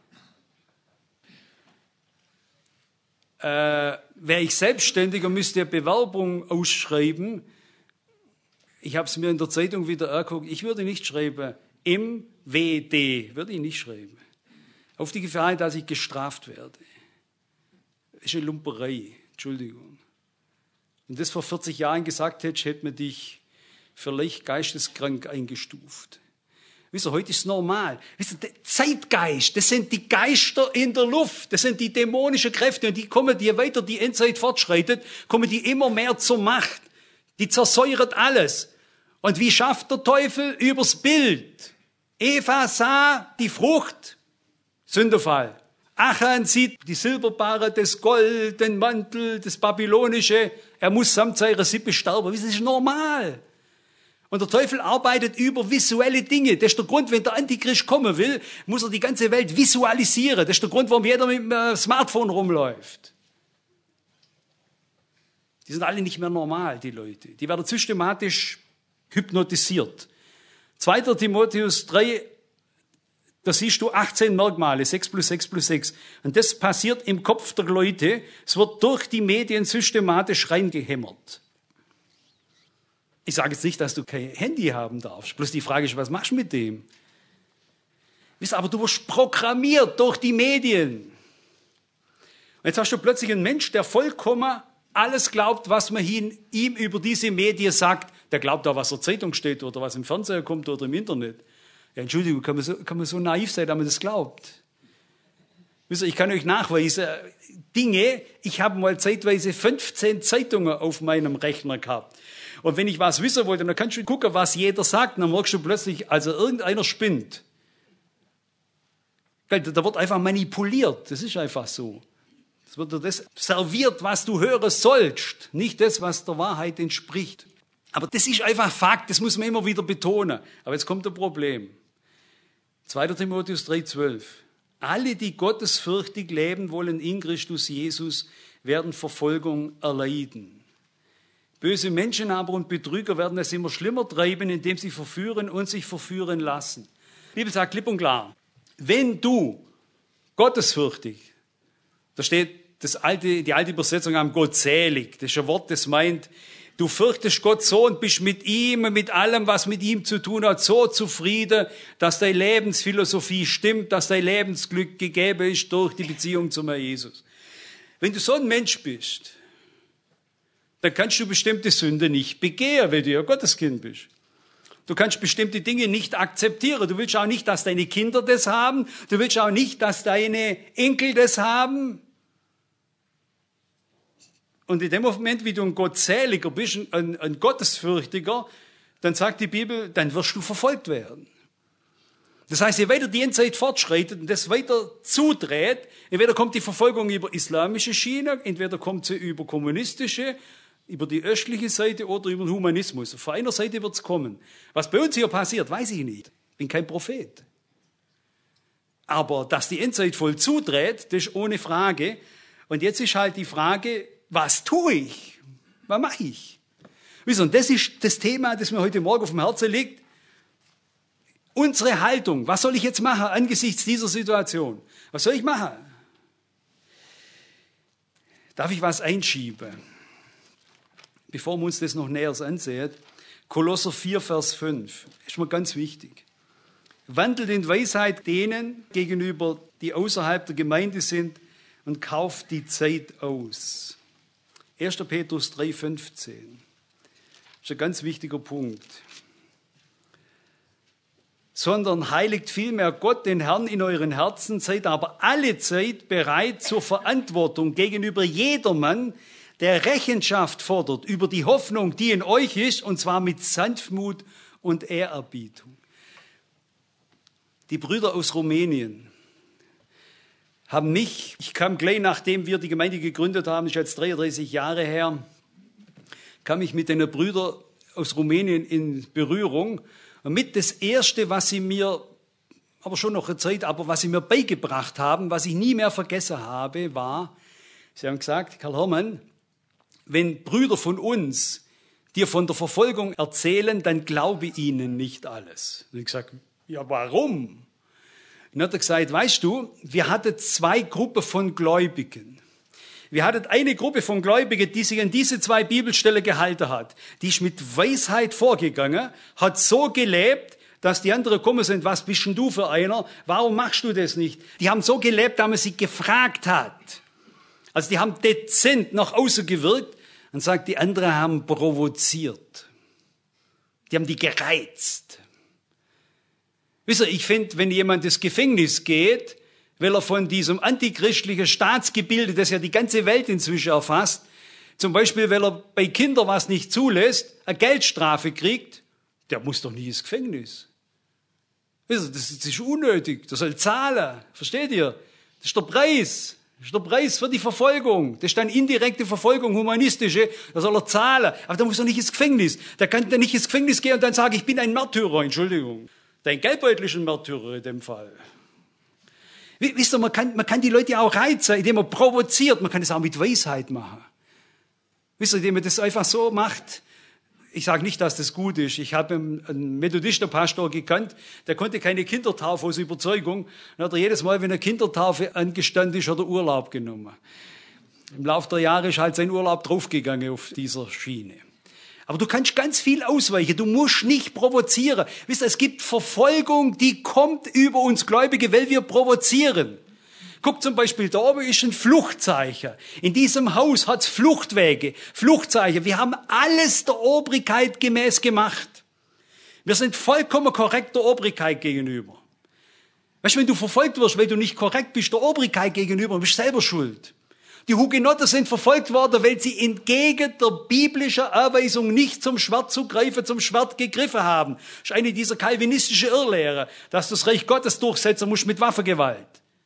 Wäre ich selbstständig und müsste eine Bewerbung ausschreiben, ich habe es mir in der Zeitung wieder angeguckt, ich würde nicht schreiben, MWD, würde ich nicht schreiben. Auf die Gefahr, dass ich gestraft werde. Das ist eine Lumperei, Entschuldigung. Wenn das vor 40 Jahren gesagt hätte, hätte man dich für leicht geisteskrank eingestuft. Wisst ihr, heute ist es normal. Wisst ihr, der Zeitgeist, das sind die Geister in der Luft, das sind die dämonischen Kräfte und die kommen, je weiter die Endzeit fortschreitet, kommen die immer mehr zur Macht. Die zersäuert alles. Und wie schafft der Teufel? Übers Bild. Eva sah die Frucht, Sündenfall. Achan sieht die Silberbarre, das Gold, den Mantel, das Babylonische. Er muss samt seiner Sippe sterben. Das ist normal. Und der Teufel arbeitet über visuelle Dinge. Das ist der Grund, wenn der Antichrist kommen will, muss er die ganze Welt visualisieren. Das ist der Grund, warum jeder mit dem Smartphone rumläuft. Die sind alle nicht mehr normal, die Leute. Die werden systematisch hypnotisiert. 2. Timotheus 3, da siehst du 18 Merkmale, 6 plus 6 plus 6. Und das passiert im Kopf der Leute. Es wird durch die Medien systematisch reingehämmert. Ich sage jetzt nicht, dass du kein Handy haben darfst. Bloß die Frage ist, was machst du mit dem? Wisst ihr, aber du wirst programmiert durch die Medien. Und jetzt hast du plötzlich einen Mensch, der vollkommen alles glaubt, was man ihm über diese Medien sagt. Der glaubt auch, was in der Zeitung steht oder was im Fernsehen kommt oder im Internet. Ja, Entschuldigung, kann man so naiv sein, dass man das glaubt? Wisst ihr, ich kann euch nachweisen, Dinge, ich habe mal zeitweise 15 Zeitungen auf meinem Rechner gehabt. Und wenn ich was wissen wollte, dann kannst du gucken, was jeder sagt, dann merkst du plötzlich, also irgendeiner spinnt. Da wird einfach manipuliert, das ist einfach so. Es wird dir das serviert, was du hören sollst, nicht das, was der Wahrheit entspricht. Aber das ist einfach Fakt, das muss man immer wieder betonen. Aber jetzt kommt ein Problem. 2. Timotheus 3,12. Alle, die gottesfürchtig leben wollen in Christus Jesus, werden Verfolgung erleiden. Böse Menschen aber und Betrüger werden es immer schlimmer treiben, indem sie verführen und sich verführen lassen. Die Bibel sagt klipp und klar, wenn du gottesfürchtig, da steht die alte Übersetzung am gottselig, das ist ein Wort, das meint, du fürchtest Gott so und bist mit ihm und mit allem, was mit ihm zu tun hat, so zufrieden, dass deine Lebensphilosophie stimmt, dass dein Lebensglück gegeben ist durch die Beziehung zum Herrn Jesus. Wenn du so ein Mensch bist, dann kannst du bestimmte Sünde nicht begehen, weil du ja Gotteskind bist. Du kannst bestimmte Dinge nicht akzeptieren. Du willst auch nicht, dass deine Kinder das haben. Du willst auch nicht, dass deine Enkel das haben. Und in dem Moment, wie du ein Gottseliger bist, ein Gottesfürchtiger, dann sagt die Bibel, dann wirst du verfolgt werden. Das heißt, je weiter die Endzeit fortschreitet und das weiter zudreht, entweder kommt die Verfolgung über islamische Schiene, entweder kommt sie über kommunistische, über die östliche Seite oder über den Humanismus. Auf einer Seite wird es kommen. Was bei uns hier passiert, weiß ich nicht. Ich bin kein Prophet. Aber dass die Endzeit voll zudreht, das ist ohne Frage. Und jetzt ist halt die Frage, was tue ich? Was mache ich? Und das ist das Thema, das mir heute Morgen auf dem Herzen liegt. Unsere Haltung. Was soll ich jetzt machen angesichts dieser Situation? Was soll ich machen? Darf ich was einschieben? Bevor wir uns das noch näher ansehen. Kolosser 4, Vers 5. Ist mir ganz wichtig. Wandelt in Weisheit denen gegenüber, die außerhalb der Gemeinde sind, und kauft die Zeit aus. 1. Petrus 3,15. Das ist ein ganz wichtiger Punkt. Sondern heiligt vielmehr Gott, den Herrn, in euren Herzen, seid aber alle Zeit bereit zur Verantwortung gegenüber jedermann, der Rechenschaft fordert über die Hoffnung, die in euch ist, und zwar mit Sanftmut und Ehrerbietung. Die Brüder aus Rumänien haben mich, ich kam gleich nachdem wir die Gemeinde gegründet haben, ist jetzt 33 Jahre her, kam ich mit den Brüdern aus Rumänien in Berührung. Und mit das Erste, was sie mir, aber schon noch eine Zeit, aber was sie mir beigebracht haben, was ich nie mehr vergessen habe, war, sie haben gesagt, Karl Hermann, wenn Brüder von uns dir von der Verfolgung erzählen, dann glaube ihnen nicht alles. Und ich gesagt, ja, warum? Und dann hat er gesagt, weißt du, wir hatten zwei Gruppen von Gläubigen. Wir hatten eine Gruppe von Gläubigen, die sich an diese zwei Bibelstellen gehalten hat. Die ist mit Weisheit vorgegangen, hat so gelebt, dass die anderen kommen sind, was bist denn du für einer? Warum machst du das nicht? Die haben so gelebt, dass man sie gefragt hat. Also die haben dezent nach außen gewirkt und sagt, die anderen haben provoziert. Die haben die gereizt. Wisst ihr, ich finde, wenn jemand ins Gefängnis geht, weil er von diesem antichristlichen Staatsgebilde, das ja die ganze Welt inzwischen erfasst, zum Beispiel, weil er bei Kindern was nicht zulässt, eine Geldstrafe kriegt, der muss doch nie ins Gefängnis. Wisst ihr, das ist unnötig, der soll zahlen, versteht ihr? Das ist der Preis. Das ist der Preis für die Verfolgung. Das ist dann indirekte Verfolgung, humanistische. Da soll er zahlen. Aber da muss er nicht ins Gefängnis. Da kann er nicht ins Gefängnis gehen und dann sagen, ich bin ein Märtyrer. Entschuldigung. Dein Geldbeutel ist ein Märtyrer in dem Fall. Wisst ihr, man kann die Leute auch reizen, indem man provoziert. Man kann es auch mit Weisheit machen. Wisst ihr, indem man das einfach so macht. Ich sage nicht, dass das gut ist. Ich habe einen Methodistenpastor gekannt, der konnte keine Kindertaufe aus Überzeugung. Dann hat er jedes Mal, wenn eine Kindertaufe angestanden ist, hat er Urlaub genommen. Im Laufe der Jahre ist halt sein Urlaub draufgegangen auf dieser Schiene. Aber du kannst ganz viel ausweichen. Du musst nicht provozieren. Wisst ihr, es gibt Verfolgung, die kommt über uns Gläubige, weil wir provozieren. Guck zum Beispiel, da oben ist ein Fluchtzeichen. In diesem Haus hat es Fluchtwege, Fluchtzeichen. Wir haben alles der Obrigkeit gemäß gemacht. Wir sind vollkommen korrekt der Obrigkeit gegenüber. Weißt du, wenn du verfolgt wirst, weil du nicht korrekt bist der Obrigkeit gegenüber, bist du selber schuld. Die Hugenotten sind verfolgt worden, weil sie entgegen der biblischen Anweisung nicht zum Schwert zugreifen, zum Schwert gegriffen haben. Das ist eine dieser calvinistischen Irrlehre, dass du das Reich Gottes durchsetzen musst mit Waffengewalt.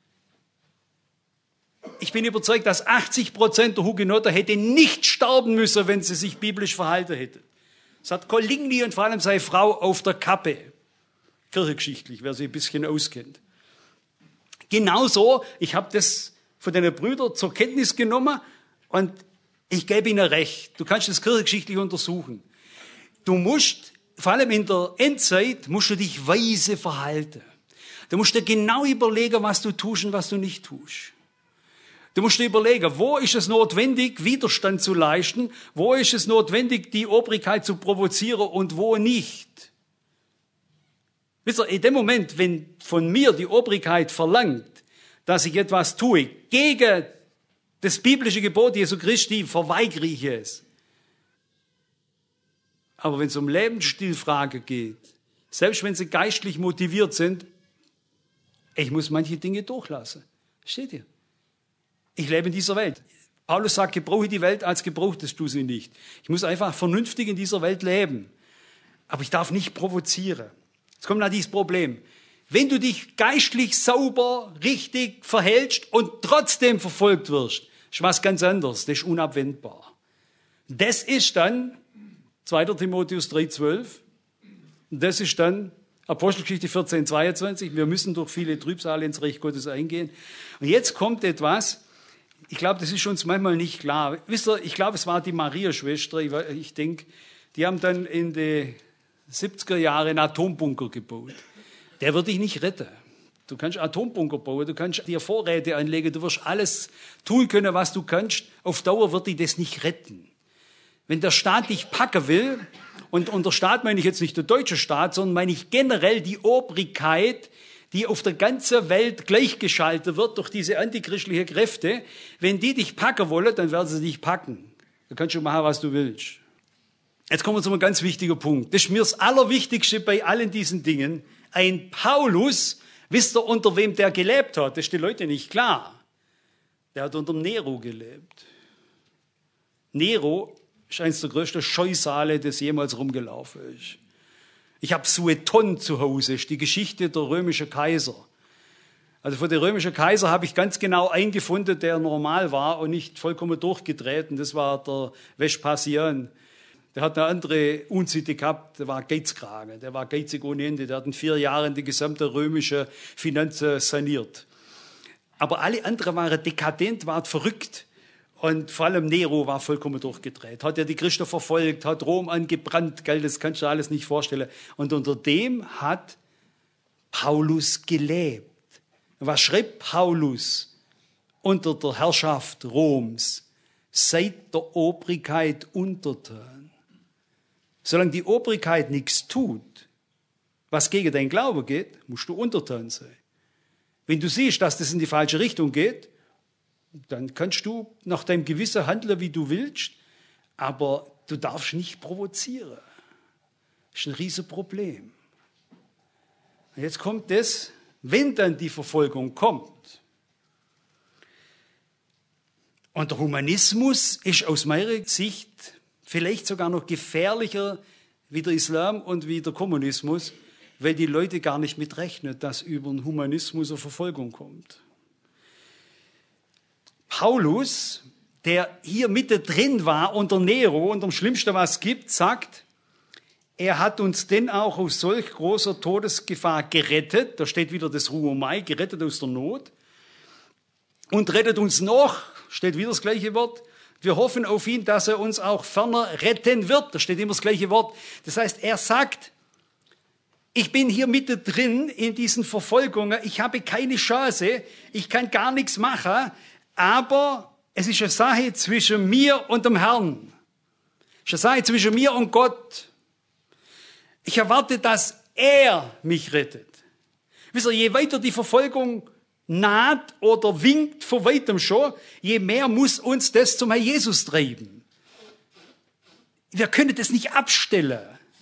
Ich bin überzeugt, dass 80% der Hugenotten hätten nicht sterben müssen, wenn sie sich biblisch verhalten hätten. Das hat Coligny und vor allem seine Frau auf der Kappe. Kirchengeschichtlich, wer sich ein bisschen auskennt. Genauso, ich habe das von den Brüdern zur Kenntnis genommen Und ich gebe Ihnen recht, du kannst das kirchengeschichtlich untersuchen. Du musst, vor allem in der Endzeit, musst du dich weise verhalten. Du musst dir genau überlegen, was du tust und was du nicht tust. Du musst dir überlegen, wo ist es notwendig, Widerstand zu leisten, wo ist es notwendig, die Obrigkeit zu provozieren und wo nicht. Wisst ihr, in dem Moment, wenn von mir die Obrigkeit verlangt, dass ich etwas tue gegen das biblische Gebot Jesu Christi, verweigere ich es. Aber wenn es um Lebensstilfrage geht, selbst wenn sie geistlich motiviert sind, ich muss manche Dinge durchlassen. Steht ihr? Ich lebe in dieser Welt. Paulus sagt, gebrauche die Welt, als gebrauchtest du sie nicht. Ich muss einfach vernünftig in dieser Welt leben. Aber ich darf nicht provozieren. Jetzt kommt noch dieses Problem. Wenn du dich geistlich sauber, richtig verhältst und trotzdem verfolgt wirst, ist was ganz anderes. Das ist unabwendbar. Das ist dann 2. Timotheus 3,12. Das ist dann Apostelgeschichte 14,22. Wir müssen durch viele Trübsale ins Reich Gottes eingehen. Und jetzt kommt etwas, ich glaube, das ist uns manchmal nicht klar. Wisst ihr, ich glaube, es war die Maria-Schwester, ich denke, die haben dann in den 70er Jahren einen Atombunker gebaut. Der wird dich nicht retten. Du kannst Atombunker bauen, du kannst dir Vorräte anlegen, du wirst alles tun können, was du kannst. Auf Dauer wird dich das nicht retten. Wenn der Staat dich packen will, und unter Staat meine ich jetzt nicht der deutsche Staat, sondern meine ich generell die Obrigkeit, die auf der ganzen Welt gleichgeschaltet wird durch diese antichristlichen Kräfte, wenn die dich packen wollen, dann werden sie dich packen. Da kannst du machen, was du willst. Jetzt kommen wir zu einem ganz wichtigen Punkt. Das ist mir das Allerwichtigste bei allen diesen Dingen. Ein Paulus, wisst ihr, unter wem der gelebt hat? Das ist den Leuten nicht klar. Der hat unter Nero gelebt. Nero ist eines der größten Scheusale, das jemals rumgelaufen ist. Ich habe Sueton zu Hause, das ist die Geschichte der römischen Kaiser. Also von den römischen Kaiser habe ich ganz genau einen gefunden, der normal war und nicht vollkommen durchgedreht. Und das war der Vespasian. Der hat eine andere Unsitte gehabt, der war Geizkragen, der war geizig ohne Ende. Der hat in 4 Jahren die gesamte römische Finanzen saniert. Aber alle anderen waren dekadent, waren verrückt. Und vor allem Nero war vollkommen durchgedreht. Hat er die Christen verfolgt, hat Rom angebrannt, gell, das kannst du alles nicht vorstellen. Und unter dem hat Paulus gelebt. Was schreibt Paulus unter der Herrschaft Roms? Seid der Obrigkeit untertan. Solange die Obrigkeit nichts tut, was gegen dein Glaube geht, musst du untertan sein. Wenn du siehst, dass das in die falsche Richtung geht, dann kannst du nach deinem Gewissen handeln, wie du willst, aber du darfst nicht provozieren. Das ist ein Riesenproblem. Und jetzt kommt das, wenn dann die Verfolgung kommt. Und der Humanismus ist aus meiner Sicht vielleicht sogar noch gefährlicher wie der Islam und wie der Kommunismus, weil die Leute gar nicht mitrechnen, dass über den Humanismus eine Verfolgung kommt. Paulus, der hier mittendrin war unter Nero und am Schlimmsten, was es gibt, sagt, er hat uns denn auch aus solch großer Todesgefahr gerettet, da steht wieder das Ruomai, gerettet aus der Not, und rettet uns noch, steht wieder das gleiche Wort, wir hoffen auf ihn, dass er uns auch ferner retten wird, da steht immer das gleiche Wort. Das heißt, er sagt, ich bin hier mittendrin in diesen Verfolgungen, ich habe keine Chance, ich kann gar nichts machen, aber es ist eine Sache zwischen mir und dem Herrn. Es ist eine Sache zwischen mir und Gott. Ich erwarte, dass er mich rettet. Wisst ihr, je weiter die Verfolgung naht oder winkt von weitem schon, je mehr muss uns das zum Herrn Jesus treiben. Wir können das nicht abstellen.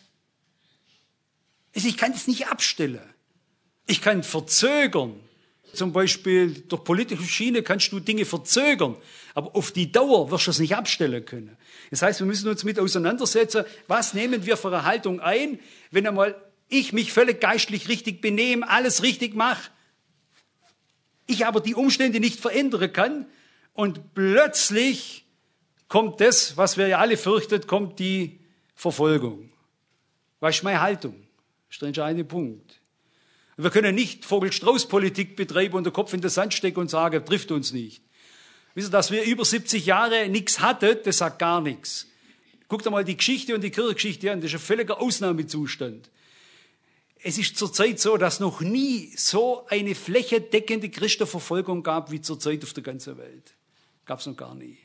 Ich kann das nicht abstellen. Ich kann verzögern. Zum Beispiel durch politische Schiene kannst du Dinge verzögern, aber auf die Dauer wirst du es nicht abstellen können. Das heißt, wir müssen uns mit auseinandersetzen, was nehmen wir für eine Haltung ein, wenn einmal ich mich völlig geistlich richtig benehme, alles richtig mache, ich aber die Umstände nicht verändern kann und plötzlich kommt das, was wir ja alle fürchten, kommt die Verfolgung. Was ist meine Haltung? Das ist der entscheidende Punkt. Wir können nicht Vogel-Strauß-Politik betreiben und den Kopf in den Sand stecken und sagen, trifft uns nicht. Wisst ihr, dass wir über 70 Jahre nichts hatten, das sagt gar nichts. Guckt einmal die Geschichte und die Kirchengeschichte an, das ist ein völliger Ausnahmezustand. Es ist zurzeit so, dass noch nie so eine flächendeckende Christenverfolgung gab wie zurzeit auf der ganzen Welt. Gab es noch gar nie.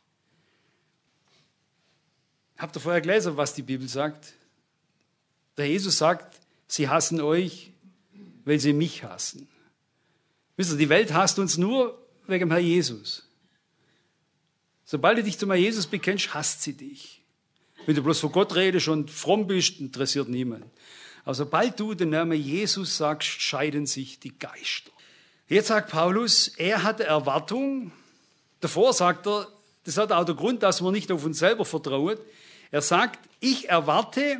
Habt ihr vorher gelesen, was die Bibel sagt? Der Jesus sagt, sie hassen euch, weil sie mich hassen. Wisst ihr, die Welt hasst uns nur wegen dem Herrn Jesus. Sobald du dich zum Herrn Jesus bekennst, hasst sie dich. Wenn du bloß vor Gott redest und fromm bist, interessiert niemand. Aber sobald du den Namen Jesus sagst, scheiden sich die Geister. Jetzt sagt Paulus, er hatte Erwartung. Davor sagt er, das hat auch der Grund, dass man nicht auf uns selber vertraut. Er sagt, ich erwarte,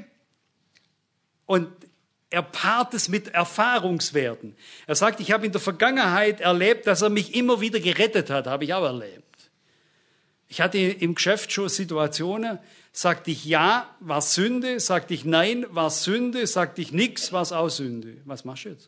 und er paart es mit Erfahrungswerten. Er sagt, ich habe in der Vergangenheit erlebt, dass er mich immer wieder gerettet hat. Habe ich auch erlebt. Ich hatte im Geschäft schon Situationen, sagte ich ja, war Sünde, sagte ich nein, war Sünde, sagte ich nix, war es auch Sünde. Was machst du jetzt?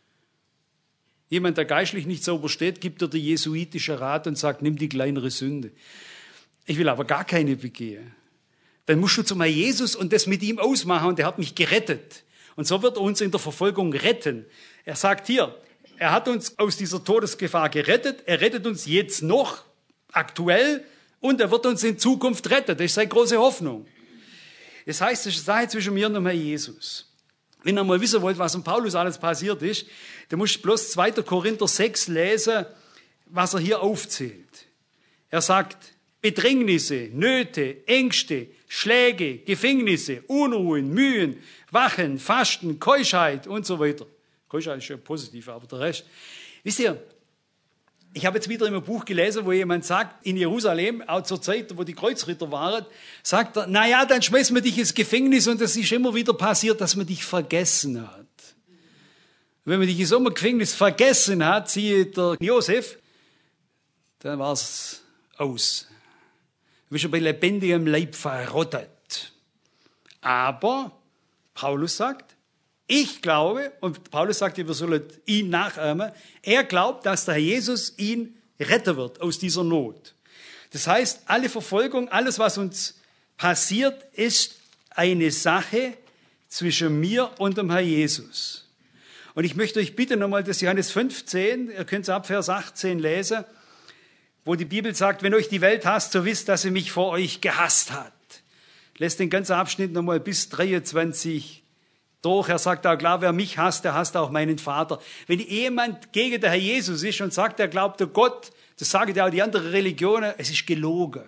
Jemand, der geistlich nicht sauber steht, gibt dir den jesuitischen Rat und sagt, nimm die kleinere Sünde. Ich will aber gar keine begehen. Dann musst du zum Herrn Jesus und das mit ihm ausmachen und er hat mich gerettet. Und so wird er uns in der Verfolgung retten. Er sagt hier, er hat uns aus dieser Todesgefahr gerettet, er rettet uns jetzt noch aktuell und er wird uns in Zukunft retten. Das ist seine große Hoffnung. Das heißt, es ist eine Sache zwischen mir und dem Herrn Jesus. Wenn ihr mal wissen wollt, was um Paulus alles passiert ist, dann musst du bloß 2. Korinther 6 lesen, was er hier aufzählt. Er sagt, Bedrängnisse, Nöte, Ängste, Schläge, Gefängnisse, Unruhen, Mühen, Wachen, Fasten, Keuschheit und so weiter. Keuschheit ist ja positiv, aber der Rest. Wisst ihr, ich habe jetzt wieder in einem Buch gelesen, wo jemand sagt, in Jerusalem, auch zur Zeit, wo die Kreuzritter waren, sagt er, naja, dann schmeißen wir dich ins Gefängnis und es ist immer wieder passiert, dass man dich vergessen hat. Wenn man dich in so einem Gefängnis vergessen hat, siehe der Josef, dann war es aus. Du bist schon bei lebendigem Leib verrottet. Aber Paulus sagt, ich glaube, und Paulus sagt, wir sollen ihn nachahmen, er glaubt, dass der Herr Jesus ihn retten wird aus dieser Not. Das heißt, alle Verfolgung, alles, was uns passiert, ist eine Sache zwischen mir und dem Herr Jesus. Und ich möchte euch bitten, nochmal das Johannes 15, ihr könnt es ab Vers 18 lesen, wo die Bibel sagt, wenn euch die Welt hasst, so wisst, dass sie mich vor euch gehasst hat. Lässt den ganzen Abschnitt nochmal bis 23 durch. Er sagt auch klar, wer mich hasst, der hasst auch meinen Vater. Wenn jemand gegen den Herr Jesus ist und sagt, er glaubt an Gott, das sagen ja auch die anderen Religionen, es ist gelogen.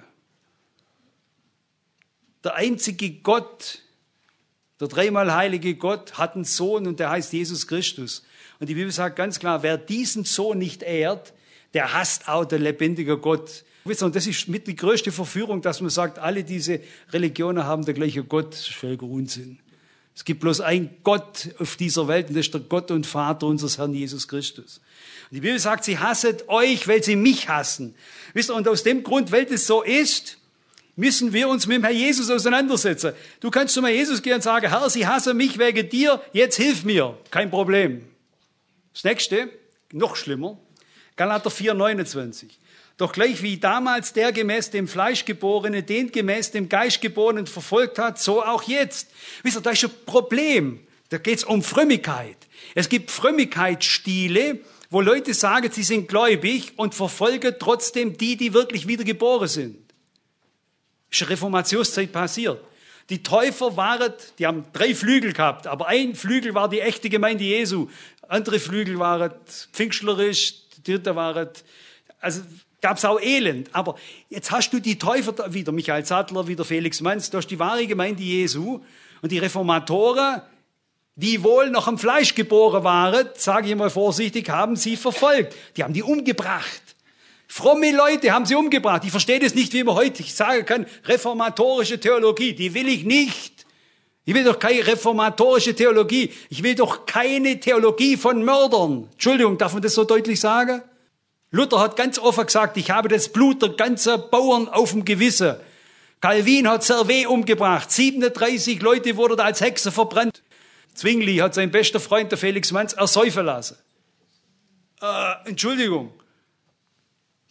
Der einzige Gott, der dreimal heilige Gott, hat einen Sohn und der heißt Jesus Christus. Und die Bibel sagt ganz klar, wer diesen Sohn nicht ehrt, der hasst auch den lebendigen Gott. Und das ist mit die größte Verführung, dass man sagt, alle diese Religionen haben den gleichen Gott. Das ist völliger Unsinn. Es gibt bloß einen Gott auf dieser Welt und das ist der Gott und Vater unseres Herrn Jesus Christus. Und die Bibel sagt, sie hassen euch, weil sie mich hassen. Wisst ihr, und aus dem Grund, weil das so ist, müssen wir uns mit dem Herrn Jesus auseinandersetzen. Du kannst zum Herrn Jesus gehen und sagen, Herr, sie hassen mich wegen dir, jetzt hilf mir. Kein Problem. Das nächste, noch schlimmer, Galater 4,29. Doch gleich wie damals der gemäß dem Fleisch Geborene den gemäß dem Geist Geborenen verfolgt hat, so auch jetzt. Wisst ihr, da ist ein Problem. Da geht es um Frömmigkeit. Es gibt Frömmigkeitsstile, wo Leute sagen, sie sind gläubig und verfolgen trotzdem die wirklich wiedergeboren sind. Das ist in der Reformationszeit passiert. Die Täufer waren, die haben 3 Flügel gehabt, aber ein Flügel war die echte Gemeinde Jesu. Andere Flügel waren pfingstlerisch, die dritte waren, also gab es auch Elend. Aber jetzt hast du die Täufer, wieder Michael Sattler, wieder Felix Manz, du hast die wahre Gemeinde Jesu und die Reformatoren, die wohl noch am Fleisch geboren waren, sage ich mal vorsichtig, haben sie verfolgt. Die haben die umgebracht. Fromme Leute haben sie umgebracht. Ich verstehe das nicht, wie man heute sagen kann, reformatorische Theologie, die will ich nicht. Ich will doch keine reformatorische Theologie. Ich will doch keine Theologie von Mördern. Entschuldigung, darf man das so deutlich sagen? Luther hat ganz offen gesagt, ich habe das Blut der ganzen Bauern auf dem Gewissen. Calvin hat Servet umgebracht. 37 Leute wurden als Hexen verbrannt. Zwingli hat sein bester Freund, der Felix Manz, ersäufen lassen. Entschuldigung.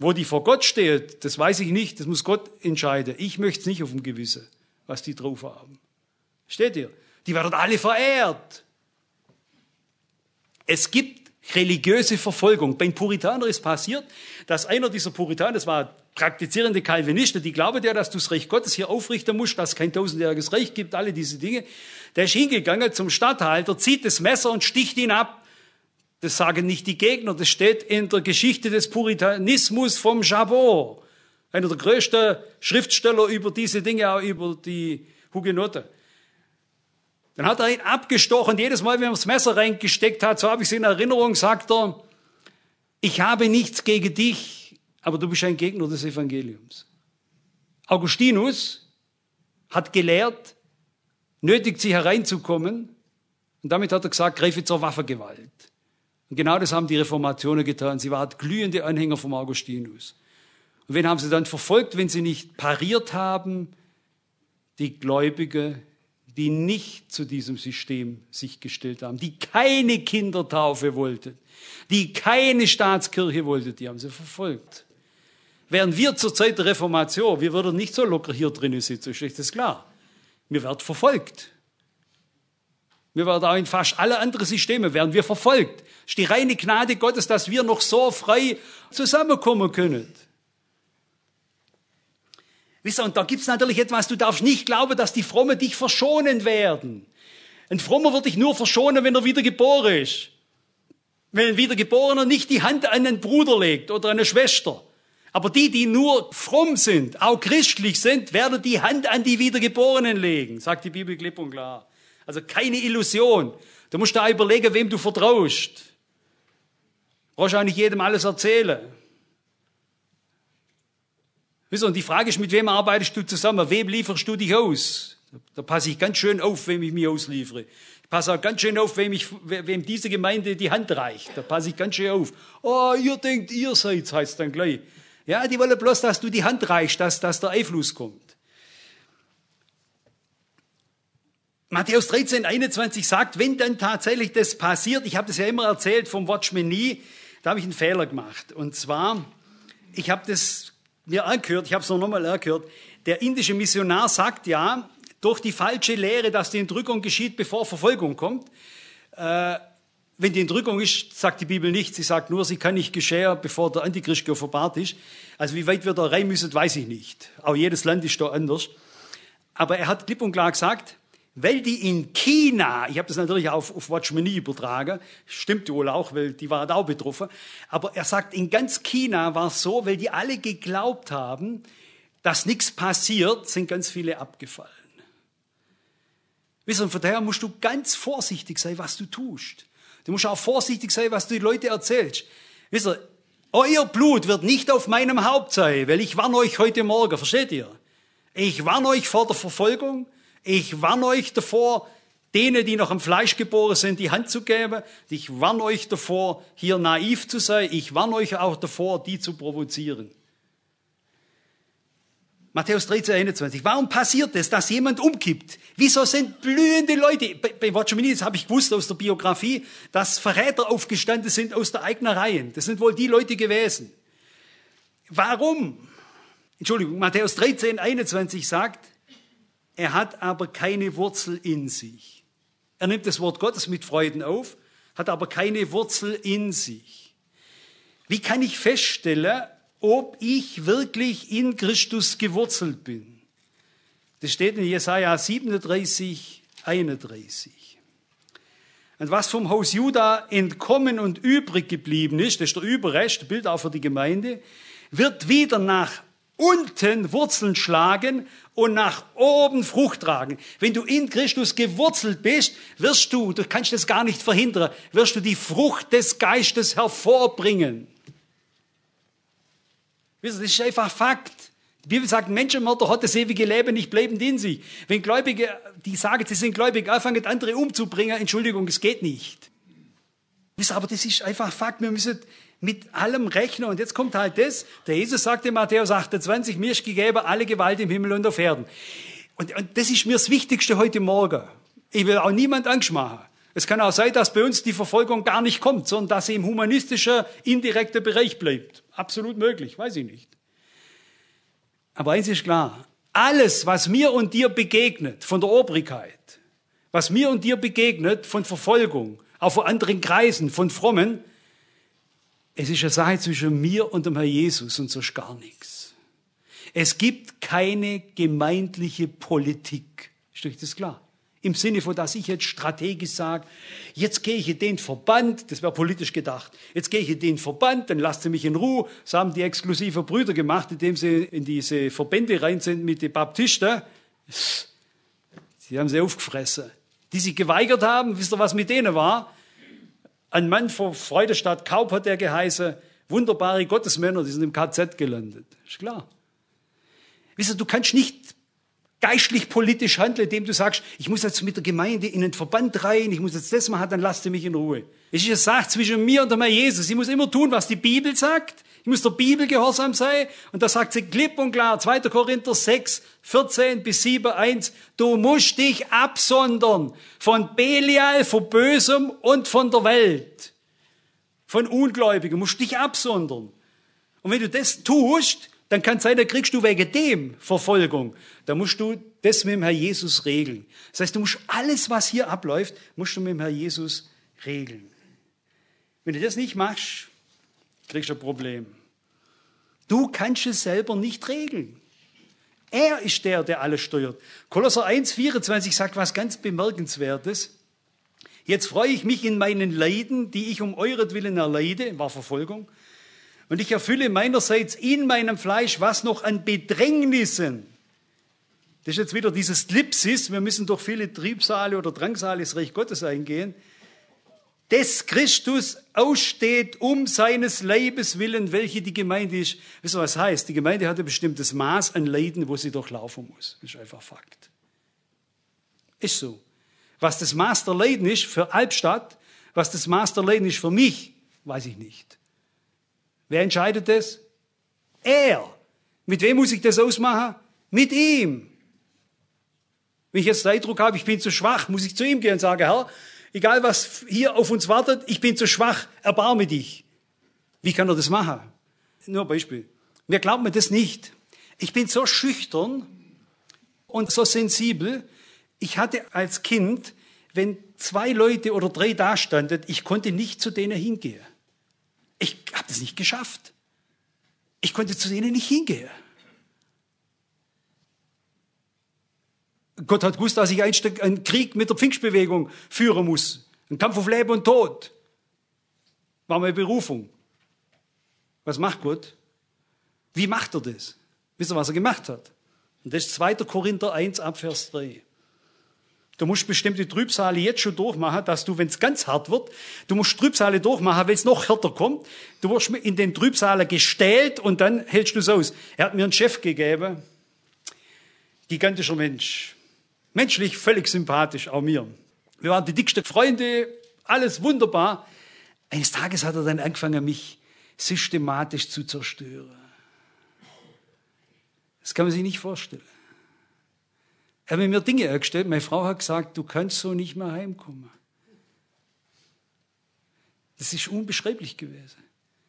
Wo die vor Gott steht, das weiß ich nicht, das muss Gott entscheiden. Ich möchte es nicht auf dem Gewissen, was die drauf haben. Steht ihr? Die werden alle verehrt. Es gibt religiöse Verfolgung. Beim Puritaner ist passiert, dass einer dieser Puritaner, das war praktizierende Calvinisten, die glauben ja, dass du das Reich Gottes hier aufrichten musst, dass es kein tausendjähriges Reich gibt, alle diese Dinge. Der ist hingegangen zum Statthalter, zieht das Messer und sticht ihn ab. Das sagen nicht die Gegner, das steht in der Geschichte des Puritanismus vom Chabot. Einer der größten Schriftsteller über diese Dinge, auch über die Hugenotten. Dann hat er ihn abgestochen. Jedes Mal, wenn er das Messer reingesteckt hat, so habe ich es in Erinnerung, sagt er, ich habe nichts gegen dich, aber du bist ein Gegner des Evangeliums. Augustinus hat gelehrt, nötigt sie hereinzukommen. Und damit hat er gesagt, greife zur Waffengewalt. Und genau das haben die Reformationen getan. Sie waren glühende Anhänger vom Augustinus. Und wen haben sie dann verfolgt, wenn sie nicht pariert haben? Die Gläubigen, die nicht zu diesem System sich gestellt haben, die keine Kindertaufe wollten, die keine Staatskirche wollten, die haben sie verfolgt. Während wir zur Zeit der Reformation, wir würden nicht so locker hier drinnen sitzen, ist das klar. Wir werden verfolgt. Wir werden auch in fast alle anderen Systeme werden wir verfolgt. Es ist die reine Gnade Gottes, dass wir noch so frei zusammenkommen können. Wisst ihr, und da gibt es natürlich etwas, du darfst nicht glauben, dass die Frommen dich verschonen werden. Ein Frommer wird dich nur verschonen, wenn er wiedergeboren ist. Wenn ein Wiedergeborener nicht die Hand an einen Bruder legt oder eine Schwester. Aber die nur fromm sind, auch christlich sind, werden die Hand an die Wiedergeborenen legen, sagt die Bibel klipp und klar. Also keine Illusion. Du musst da überlegen, wem du vertraust. Du brauchst auch nicht jedem alles erzählen. Und die Frage ist, mit wem arbeitest du zusammen? Wem lieferst du dich aus? Da passe ich ganz schön auf, wem ich mich ausliefere. Ich passe auch ganz schön auf, wem diese Gemeinde die Hand reicht. Da passe ich ganz schön auf. Oh, ihr denkt, ihr seid, heißt dann gleich. Ja, die wollen bloß, dass du die Hand reichst, dass der Einfluss kommt. Matthäus 13, 21 sagt, wenn dann tatsächlich das passiert, ich habe das ja immer erzählt vom Watchman Nee, da habe ich einen Fehler gemacht. Und zwar, ich habe das mir angehört, ich habe es noch mal angehört, der indische Missionar sagt ja, durch die falsche Lehre, dass die Entrückung geschieht, bevor Verfolgung kommt. Wenn die Entrückung ist, sagt die Bibel nicht, sie sagt nur, sie kann nicht geschehen, bevor der Antichrist geoffenbart ist. Also wie weit wir da rein müssen, weiß ich nicht. Auch jedes Land ist da anders. Aber er hat klipp und klar gesagt, weil die in China, ich habe das natürlich auf Watchman Nee übertragen, stimmt wohl auch, weil die waren auch betroffen, aber er sagt, in ganz China war es so, weil die alle geglaubt haben, dass nichts passiert, sind ganz viele abgefallen. Wisst ihr, und von daher musst du ganz vorsichtig sein, was du tust. Du musst auch vorsichtig sein, was du den Leuten erzählst. Wisst ihr, euer Blut wird nicht auf meinem Haupt sein, weil ich warne euch heute Morgen, versteht ihr? Ich warne euch vor der Verfolgung. Ich warne euch davor, denen, die noch im Fleisch geboren sind, die Hand zu geben. Ich warne euch davor, hier naiv zu sein. Ich warne euch auch davor, die zu provozieren. Matthäus 13, 21. Warum passiert es, dass jemand umkippt? Wieso sind blühende Leute, bei Watchman Nee, das habe ich gewusst aus der Biografie, dass Verräter aufgestanden sind aus der eigenen Reihen. Das sind wohl die Leute gewesen. Warum? Entschuldigung, Matthäus 13, 21 sagt, er hat aber keine Wurzel in sich. Er nimmt das Wort Gottes mit Freuden auf, hat aber keine Wurzel in sich. Wie kann ich feststellen, ob ich wirklich in Christus gewurzelt bin? Das steht in Jesaja 37, 31. Und was vom Haus Juda entkommen und übrig geblieben ist, das ist der Überrest, Bild auch für die Gemeinde, wird wieder nach unten Wurzeln schlagen und nach oben Frucht tragen. Wenn du in Christus gewurzelt bist, du kannst das gar nicht verhindern, wirst du die Frucht des Geistes hervorbringen. Das ist einfach Fakt. Die Bibel sagt, Menschenmörder hat das ewige Leben nicht bleibend in sich. Wenn Gläubige, die sagen, sie sind gläubig, anfangen andere umzubringen, Entschuldigung, es geht nicht. Aber das ist einfach Fakt. Wir müssen mit allem rechnen. Und jetzt kommt halt das. Der Jesus sagte in Matthäus 28, mir ist gegeben alle Gewalt im Himmel und auf Erden. Und das ist mir das Wichtigste heute Morgen. Ich will auch niemand Angst machen. Es kann auch sein, dass bei uns die Verfolgung gar nicht kommt, sondern dass sie im humanistischen, indirekten Bereich bleibt. Absolut möglich, weiß ich nicht. Aber eins ist klar, alles, was mir und dir begegnet von der Obrigkeit, was mir und dir begegnet von Verfolgung, auch von anderen Kreisen, von Frommen, es ist eine Sache zwischen mir und dem Herr Jesus und sonst gar nichts. Es gibt keine gemeindliche Politik. Ist euch das klar? Im Sinne von, dass ich jetzt strategisch sage, jetzt gehe ich in den Verband, das wäre politisch gedacht, jetzt gehe ich in den Verband, dann lasst ihr mich in Ruhe. Das haben die exklusiven Brüder gemacht, indem sie in diese Verbände rein sind mit den Baptisten. Sie haben sie aufgefressen. Die sich geweigert haben, wisst ihr, was mit denen war? Ein Mann von Freudestadt Kaup hat der geheißen, wunderbare Gottesmänner, die sind im KZ gelandet. Ist klar. Wisst ihr, du kannst nicht geistlich-politisch handeln, indem du sagst, ich muss jetzt mit der Gemeinde in den Verband rein, ich muss jetzt das machen, dann lasst ihr mich in Ruhe. Es ist eine Sache zwischen mir und dem Herrn Jesus. Ich muss immer tun, was die Bibel sagt. Ich muss der Bibel gehorsam sein. Und da sagt sie klipp und klar, 2. Korinther 6, 14 bis 7, 1, du musst dich absondern von Belial, von Bösem und von der Welt. Von Ungläubigen musst dich absondern. Und wenn du das tust, dann kann es sein, da kriegst du wegen dem Verfolgung. Da musst du das mit dem Herr Jesus regeln. Das heißt, du musst alles, was hier abläuft, musst du mit dem Herr Jesus regeln. Wenn du das nicht machst, kriegst du ein Problem. Du kannst es selber nicht regeln. Er ist der alles steuert. Kolosser 1, 24 sagt was ganz Bemerkenswertes. Jetzt freue ich mich in meinen Leiden, die ich um euretwillen erleide, war Verfolgung. Und ich erfülle meinerseits in meinem Fleisch, was noch an Bedrängnissen. Das ist jetzt wieder dieses Lipsis. Wir müssen durch viele Triebsale oder Drangsale des Reich Gottes eingehen. Des Christus aussteht um seines Leibes willen, welche die Gemeinde ist. Wisst ihr, was heißt? Die Gemeinde hat ein bestimmtes Maß an Leiden, wo sie durchlaufen muss. Das ist einfach Fakt. Ist so. Was das Maß der Leiden ist für Albstadt, was das Maß der Leiden ist für mich, weiß ich nicht. Wer entscheidet das? Er. Mit wem muss ich das ausmachen? Mit ihm. Wenn ich jetzt den Eindruck habe, ich bin zu schwach, muss ich zu ihm gehen und sagen, Herr, egal was hier auf uns wartet, ich bin zu schwach, erbarme dich. Wie kann er das machen? Nur ein Beispiel. Mir glaubt man das nicht. Ich bin so schüchtern und so sensibel. Ich hatte als Kind, wenn 2 Leute oder 3 da standen, ich konnte nicht zu denen hingehen. Ich habe das nicht geschafft. Ich konnte zu denen nicht hingehen. Gott hat gewusst, dass ich einen Krieg mit der Pfingstbewegung führen muss. Ein Kampf auf Leben und Tod. War meine Berufung. Was macht Gott? Wie macht er das? Wisst ihr, was er gemacht hat? Und das ist 2. Korinther 1 ab Vers 3. Du musst bestimmte Trübsale jetzt schon durchmachen, dass du, wenn es ganz hart wird, du musst Trübsale durchmachen, wenn es noch härter kommt. Du wirst in den Trübsalen gestählt und dann hältst du es aus. Er hat mir einen Chef gegeben, gigantischer Mensch. Menschlich völlig sympathisch, auch mir. Wir waren die dicksten Freunde, alles wunderbar. Eines Tages hat er dann angefangen, mich systematisch zu zerstören. Das kann man sich nicht vorstellen. Er hat mir Dinge hergestellt. Meine Frau hat gesagt, du kannst so nicht mehr heimkommen. Das ist unbeschreiblich gewesen.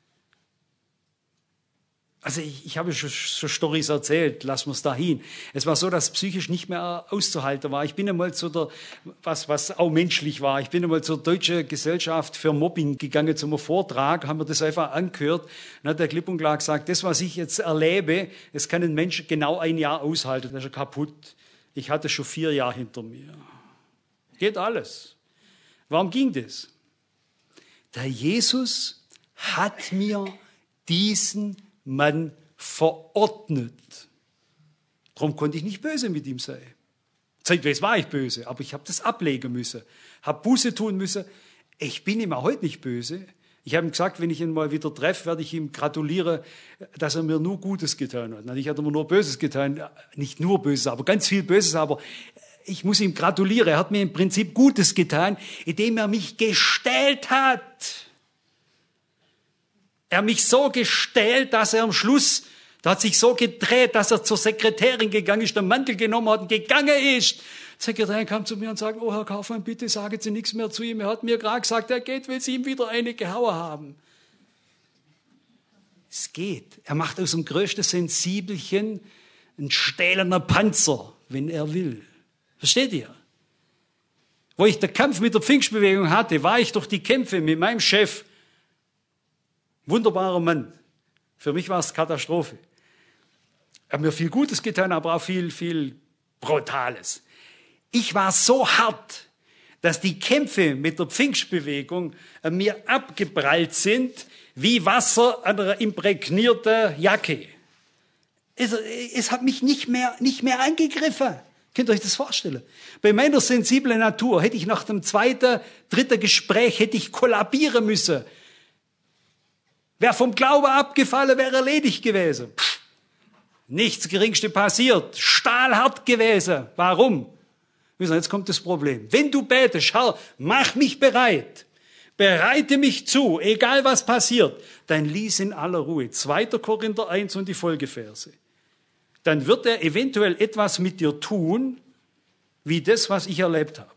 Also ich habe schon Storys erzählt, lassen wir es dahin. Es war so, dass psychisch nicht mehr auszuhalten war. Ich bin einmal zu was auch menschlich war, ich bin einmal zur Deutschen Gesellschaft für Mobbing gegangen zum Vortrag, haben wir das einfach angehört. Dann hat der klipp und klar gesagt, das, was ich jetzt erlebe, das kann ein Mensch genau 1 Jahr aushalten, dann ist er kaputt. Ich hatte schon 4 Jahre hinter mir. Geht alles. Warum ging das? Der Jesus hat mir diesen Mann verordnet. Darum konnte ich nicht böse mit ihm sein. Zeitweise war ich böse, aber ich habe das ablegen müssen. Habe Buße tun müssen. Ich bin ihm auch heute nicht böse. Ich habe ihm gesagt, wenn ich ihn mal wieder treffe, werde ich ihm gratulieren, dass er mir nur Gutes getan hat. Natürlich hat er mir nur Böses getan. Nicht nur Böses, aber ganz viel Böses. Aber ich muss ihm gratulieren. Er hat mir im Prinzip Gutes getan, indem er mich gestählt hat. Er hat mich so gestählt, dass er am Schluss, da hat sich so gedreht, dass er zur Sekretärin gegangen ist, den Mantel genommen hat und gegangen ist. Die Sekretärin kam zu mir und sagte, oh Herr Kaufmann, bitte sagen Sie nichts mehr zu ihm. Er hat mir gerade gesagt, er geht, weil Sie ihm wieder eine gehauen haben. Es geht. Er macht aus dem größten Sensibelchen einen stählernen Panzer, wenn er will. Versteht ihr? Wo ich den Kampf mit der Pfingstbewegung hatte, war ich durch die Kämpfe mit meinem Chef. Wunderbarer Mann. Für mich war es Katastrophe. Er hat mir viel Gutes getan, aber auch viel Brutales. Ich war so hart, dass die Kämpfe mit der Pfingstbewegung an mir abgeprallt sind, wie Wasser an einer imprägnierten Jacke. Es hat mich nicht mehr angegriffen. Könnt ihr euch das vorstellen? Bei meiner sensiblen Natur hätte ich nach dem zweiten, dritten Gespräch hätte ich kollabieren müssen. Wäre vom Glauben abgefallen, wäre erledigt gewesen. Nichts Geringste passiert. Stahlhart gewesen. Warum? Jetzt kommt das Problem. Wenn du betest, Herr, mach mich bereit. Bereite mich zu, egal was passiert. Dann lies in aller Ruhe 2. Korinther 1 und die Folgeverse. Dann wird er eventuell etwas mit dir tun, wie das, was ich erlebt habe.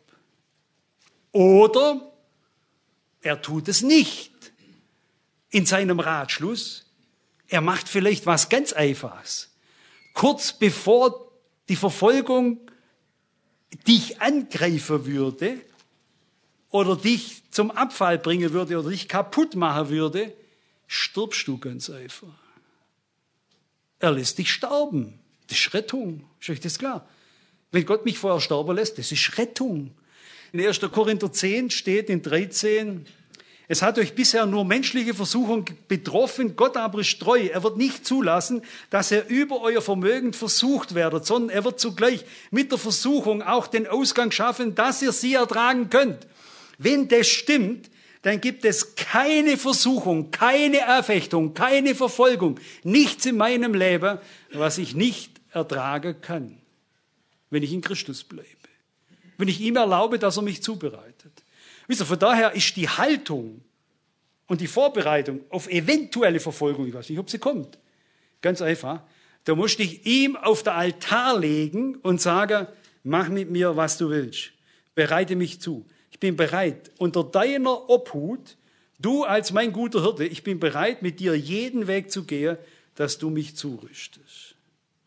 Oder er tut es nicht in seinem Ratschluss. Er macht vielleicht was ganz Einfaches. Kurz bevor die Verfolgung dich angreifen würde oder dich zum Abfall bringen würde oder dich kaputt machen würde, stirbst du ganz einfach. Er lässt dich sterben. Das ist Rettung. Ist euch das klar? Wenn Gott mich vorher sterben lässt, das ist Rettung. In 1. Korinther 10 steht in 13, es hat euch bisher nur menschliche Versuchung betroffen, Gott aber ist treu. Er wird nicht zulassen, dass er über euer Vermögen versucht werdet, sondern er wird zugleich mit der Versuchung auch den Ausgang schaffen, dass ihr sie ertragen könnt. Wenn das stimmt, dann gibt es keine Versuchung, keine Erfechtung, keine Verfolgung, nichts in meinem Leben, was ich nicht ertragen kann, wenn ich in Christus bleibe. Wenn ich ihm erlaube, dass er mich zubereitet. Wisst ihr, von daher ist die Haltung und die Vorbereitung auf eventuelle Verfolgung, ich weiß nicht, ob sie kommt, ganz einfach, da musst du dich ihm auf den Altar legen und sagen, mach mit mir, was du willst. Bereite mich zu. Ich bin bereit, unter deiner Obhut, du als mein guter Hirte, ich bin bereit, mit dir jeden Weg zu gehen, dass du mich zurüstest.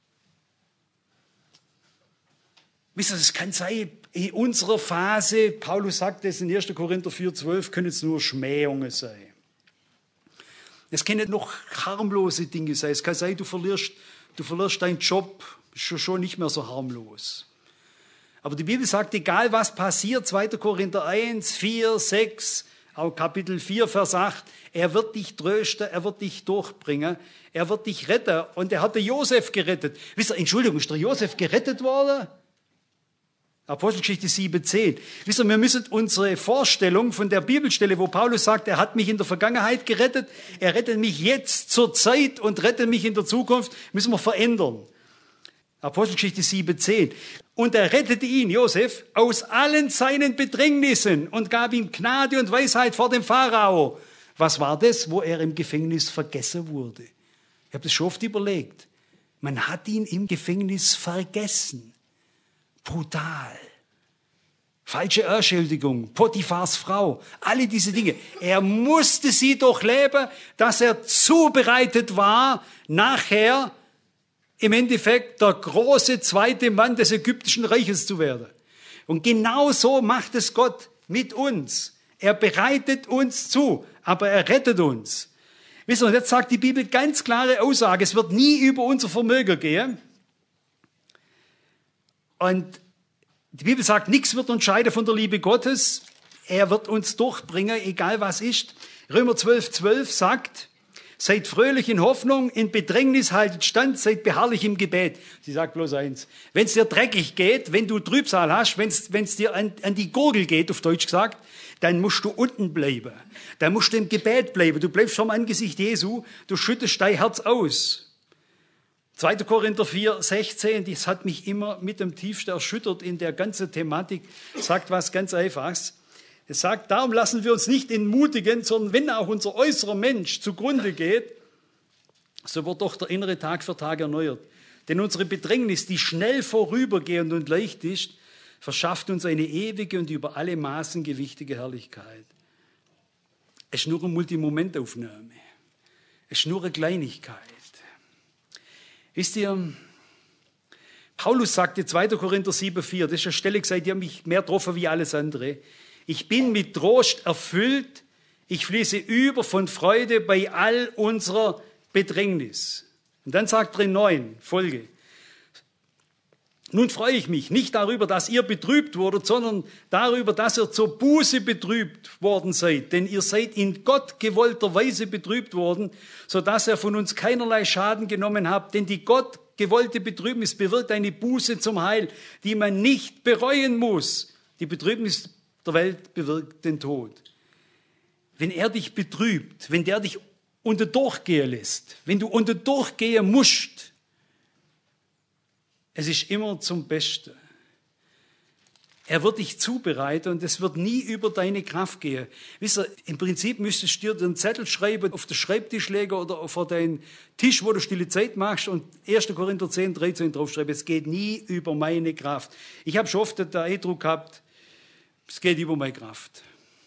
Wisst ihr, es kann sein, in unserer Phase, Paulus sagt es in 1. Korinther 4,12, können es nur Schmähungen sein. Es können noch harmlose Dinge sein. Es kann sein, du verlierst deinen Job, ist schon nicht mehr so harmlos. Aber die Bibel sagt, egal was passiert, 2. Korinther 1, 4, 6, auch Kapitel 4, Vers 8, er wird dich trösten, er wird dich durchbringen, er wird dich retten. Und er hat den Josef gerettet. Wisst ihr, Entschuldigung, ist der Josef gerettet worden? Apostelgeschichte 7,10. Wisst ihr, wir müssen unsere Vorstellung von der Bibelstelle, wo Paulus sagt, er hat mich in der Vergangenheit gerettet, er rettet mich jetzt zur Zeit und rettet mich in der Zukunft, müssen wir verändern. Apostelgeschichte 7,10. Und er rettete ihn, Josef, aus allen seinen Bedrängnissen und gab ihm Gnade und Weisheit vor dem Pharao. Was war das, wo er im Gefängnis vergessen wurde? Ich habe das schon oft überlegt. Man hat ihn im Gefängnis vergessen. Brutal. Falsche Erschuldigung, Potiphars Frau, alle diese Dinge. Er musste sie durchleben, dass er zubereitet war, nachher im Endeffekt der große zweite Mann des ägyptischen Reiches zu werden. Und genau so macht es Gott mit uns. Er bereitet uns zu, aber er rettet uns. Wisst ihr, jetzt sagt die Bibel ganz klare Aussage, es wird nie über unser Vermögen gehen. Und die Bibel sagt, nichts wird uns scheiden von der Liebe Gottes. Er wird uns durchbringen, egal was ist. Römer 12,12 sagt, seid fröhlich in Hoffnung, in Bedrängnis haltet stand, seid beharrlich im Gebet. Sie sagt bloß eins, wenn es dir dreckig geht, wenn du Trübsal hast, wenn es dir an die Gurgel geht, auf Deutsch gesagt, dann musst du unten bleiben. Dann musst du im Gebet bleiben. Du bleibst vom Angesicht Jesu, du schüttest dein Herz aus. 2. Korinther 4,16, das hat mich immer mit dem tiefsten erschüttert in der ganzen Thematik, sagt was ganz Einfaches. Es sagt, darum lassen wir uns nicht entmutigen, sondern wenn auch unser äußerer Mensch zugrunde geht, so wird doch der innere Tag für Tag erneuert. Denn unsere Bedrängnis, die schnell vorübergehend und leicht ist, verschafft uns eine ewige und über alle Maßen gewichtige Herrlichkeit. Es ist nur eine Multimomentaufnahme. Es ist nur eine Kleinigkeit. Wisst ihr, Paulus sagte 2. Korinther 7,4, das ist eine Stelle gesagt, die hat mich mehr getroffen wie alles andere. Ich bin mit Trost erfüllt, ich fließe über von Freude bei all unserer Bedrängnis. Und dann sagt er in 9, Folge. Nun freue ich mich nicht darüber, dass ihr betrübt wurdet, sondern darüber, dass ihr zur Buße betrübt worden seid. Denn ihr seid in Gott gewollter Weise betrübt worden, sodass ihr von uns keinerlei Schaden genommen habt. Denn die Gott gewollte Betrübnis bewirkt eine Buße zum Heil, die man nicht bereuen muss. Die Betrübnis der Welt bewirkt den Tod. Wenn er dich betrübt, wenn der dich unter durchgehen lässt, wenn du unter durchgehen musst, es ist immer zum Besten. Er wird dich zubereiten und es wird nie über deine Kraft gehen. Wisst ihr, im Prinzip müsstest du dir den Zettel schreiben, auf den Schreibtisch legen oder vor deinen Tisch, wo du stille Zeit machst und 1. Korinther 10, 13 draufschreiben. Es geht nie über meine Kraft. Ich habe schon oft den Eindruck gehabt, es geht über meine Kraft.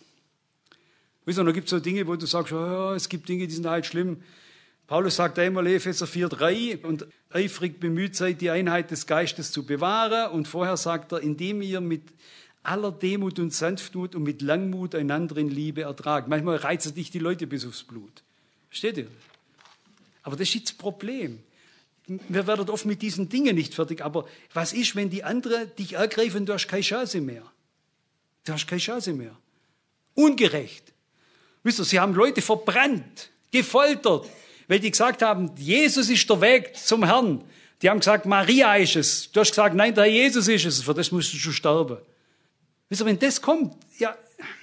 Wisst ihr, da gibt es so Dinge, wo du sagst, oh, es gibt Dinge, die sind halt schlimm. Paulus sagt einmal Epheser 4,3 und eifrig bemüht seid, die Einheit des Geistes zu bewahren. Und vorher sagt er, indem ihr mit aller Demut und Sanftmut und mit Langmut einander in Liebe ertragt. Manchmal reizen dich die Leute bis aufs Blut. Versteht ihr? Aber das ist das Problem. Wir werden oft mit diesen Dingen nicht fertig. Aber was ist, wenn die anderen dich ergreifen, du hast keine Chance mehr? Du hast keine Chance mehr. Ungerecht. Wisst ihr, sie haben Leute verbrannt, gefoltert, weil die gesagt haben, Jesus ist der Weg zum Herrn. Die haben gesagt, Maria ist es. Du hast gesagt, nein, der Jesus ist es. Für das musst du schon sterben. Wisst ihr, wenn das kommt, ja,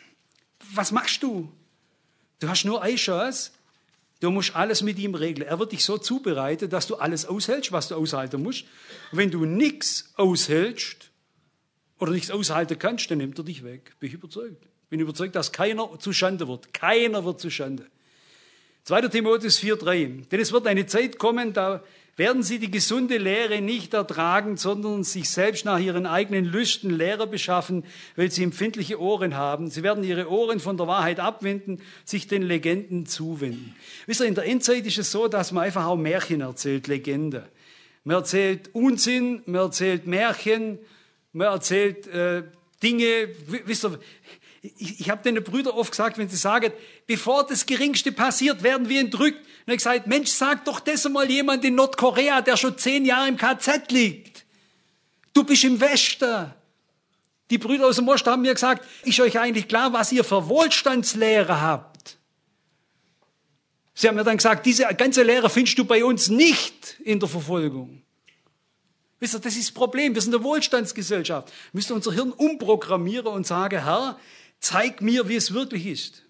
was machst du? Du hast nur eine Chance. Du musst alles mit ihm regeln. Er wird dich so zubereiten, dass du alles aushältst, was du aushalten musst. Und wenn du nichts aushältst oder nichts aushalten kannst, dann nimmt er dich weg. Bin ich überzeugt. Bin überzeugt, dass keiner zu Schande wird. Keiner wird zu Schande. 2. Timotheus 4,3. Denn es wird eine Zeit kommen, da werden sie die gesunde Lehre nicht ertragen, sondern sich selbst nach ihren eigenen Lüsten Lehrer beschaffen, weil sie empfindliche Ohren haben. Sie werden ihre Ohren von der Wahrheit abwenden, sich den Legenden zuwenden. Wisst ihr, in der Endzeit ist es so, dass man einfach auch Märchen erzählt, Legende. Man erzählt Unsinn, man erzählt Märchen, man erzählt Dinge. Wisst ihr, ich habe den Brüdern oft gesagt, wenn sie sagen, bevor das Geringste passiert, werden wir entrückt. Und ich habe gesagt, Mensch, sag doch das mal jemand in Nordkorea, der schon 10 Jahre im KZ liegt. Du bist im Westen. Die Brüder aus dem Osten haben mir gesagt, ist euch eigentlich klar, was ihr für Wohlstandslehre habt? Sie haben mir dann gesagt, diese ganze Lehre findest du bei uns nicht in der Verfolgung. Wisst ihr, das ist das Problem. Wir sind eine Wohlstandsgesellschaft. Wir müssen unser Hirn umprogrammieren und sagen, Herr, zeig mir, wie es wirklich ist.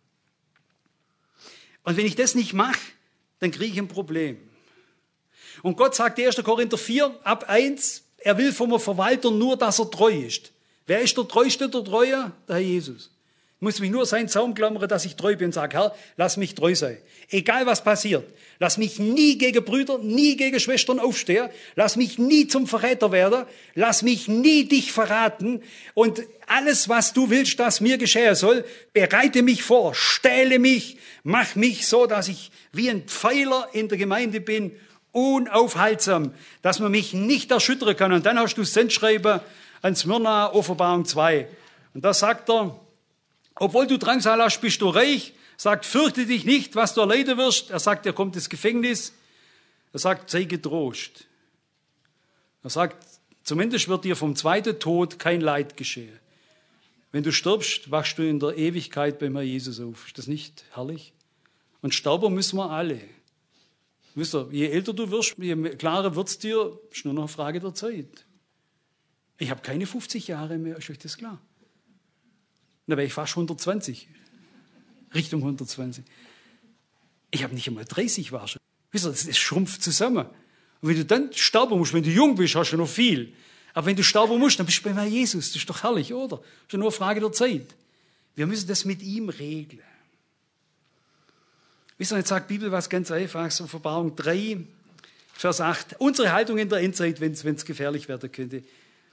Und wenn ich das nicht mache, dann kriege ich ein Problem. Und Gott sagt 1. Korinther 4, ab 1, er will vom Verwalter nur, dass er treu ist. Wer ist der Treueste der Treue? Der Herr Jesus. Ich muss mich nur seinen Zaum klammern, dass ich treu bin und sage, Herr, lass mich treu sein. Egal was passiert. Lass mich nie gegen Brüder, nie gegen Schwestern aufstehen. Lass mich nie zum Verräter werden. Lass mich nie dich verraten. Und alles, was du willst, dass mir geschehen soll, bereite mich vor, stähle mich, mach mich so, dass ich wie ein Pfeiler in der Gemeinde bin, unaufhaltsam, dass man mich nicht erschüttern kann. Und dann hast du das Sendschreiben an Smyrna, Offenbarung 2. Und da sagt er, obwohl du Drangsal hast, bist du reich. Sagt, fürchte dich nicht, was du erleiden wirst. Er sagt, er kommt ins Gefängnis. Er sagt, sei getrost. Er sagt, zumindest wird dir vom zweiten Tod kein Leid geschehen. Wenn du stirbst, wachst du in der Ewigkeit beim Herrn Jesus auf. Ist das nicht herrlich? Und sterben müssen wir alle. Wisst ihr, je älter du wirst, je klarer wird es dir, ist nur noch eine Frage der Zeit. Ich habe keine 50 Jahre mehr, ist euch das klar? Da wäre ich fast 120. Richtung 120. Ich habe nicht einmal 30 war schon. Wisst ihr, das schrumpft zusammen. Und wenn du dann sterben musst, wenn du jung bist, hast du noch viel. Aber wenn du sterben musst, dann bist du bei mir Jesus. Das ist doch herrlich, oder? Das ist nur eine Frage der Zeit. Wir müssen das mit ihm regeln. Wisst ihr, jetzt sagt die Bibel was ganz Einfaches, Offenbarung 3, Vers 8. Unsere Haltung in der Endzeit, wenn es gefährlich werden könnte.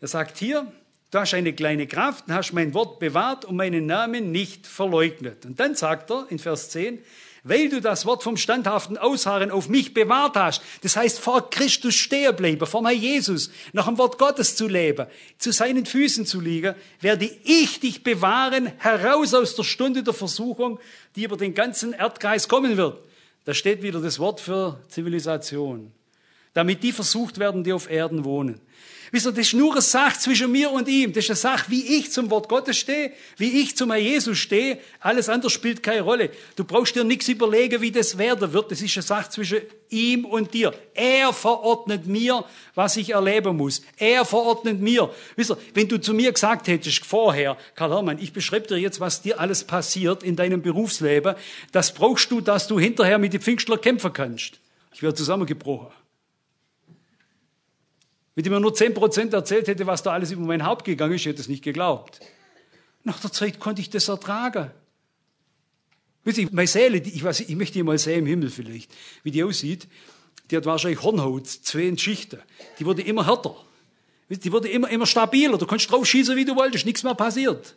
Er sagt hier, du hast eine kleine Kraft und hast mein Wort bewahrt und meinen Namen nicht verleugnet. Und dann sagt er in Vers 10, weil du das Wort vom standhaften Ausharren auf mich bewahrt hast, das heißt vor Christus stehen bleiben, vor Herrn Jesus, nach dem Wort Gottes zu leben, zu seinen Füßen zu liegen, werde ich dich bewahren, heraus aus der Stunde der Versuchung, die über den ganzen Erdkreis kommen wird. Da steht wieder das Wort für Zivilisation, damit die versucht werden, die auf Erden wohnen. Wisst ihr, das ist nur eine Sache zwischen mir und ihm. Das ist eine Sache, wie ich zum Wort Gottes stehe, wie ich zum Herrn Jesus stehe. Alles andere spielt keine Rolle. Du brauchst dir nichts überlegen, wie das werden wird. Das ist eine Sache zwischen ihm und dir. Er verordnet mir, was ich erleben muss. Er verordnet mir. Wisst ihr, wenn du zu mir gesagt hättest vorher, Karl Hermann, ich beschreibe dir jetzt, was dir alles passiert in deinem Berufsleben, das brauchst du, dass du hinterher mit den Pfingstler kämpfen kannst. Ich wäre zusammengebrochen. Wenn ich mir nur 10% erzählt hätte, was da alles über mein Haupt gegangen ist, hätte ich es nicht geglaubt. Nach der Zeit konnte ich das ertragen. Wisst ihr, meine Seele, ich möchte die mal sehen im Himmel vielleicht, wie die aussieht. Die hat wahrscheinlich Hornhaut, 2 Schichten. Die wurde immer härter. Die wurde immer stabiler. Du kannst drauf schießen, wie du wolltest, nichts mehr passiert.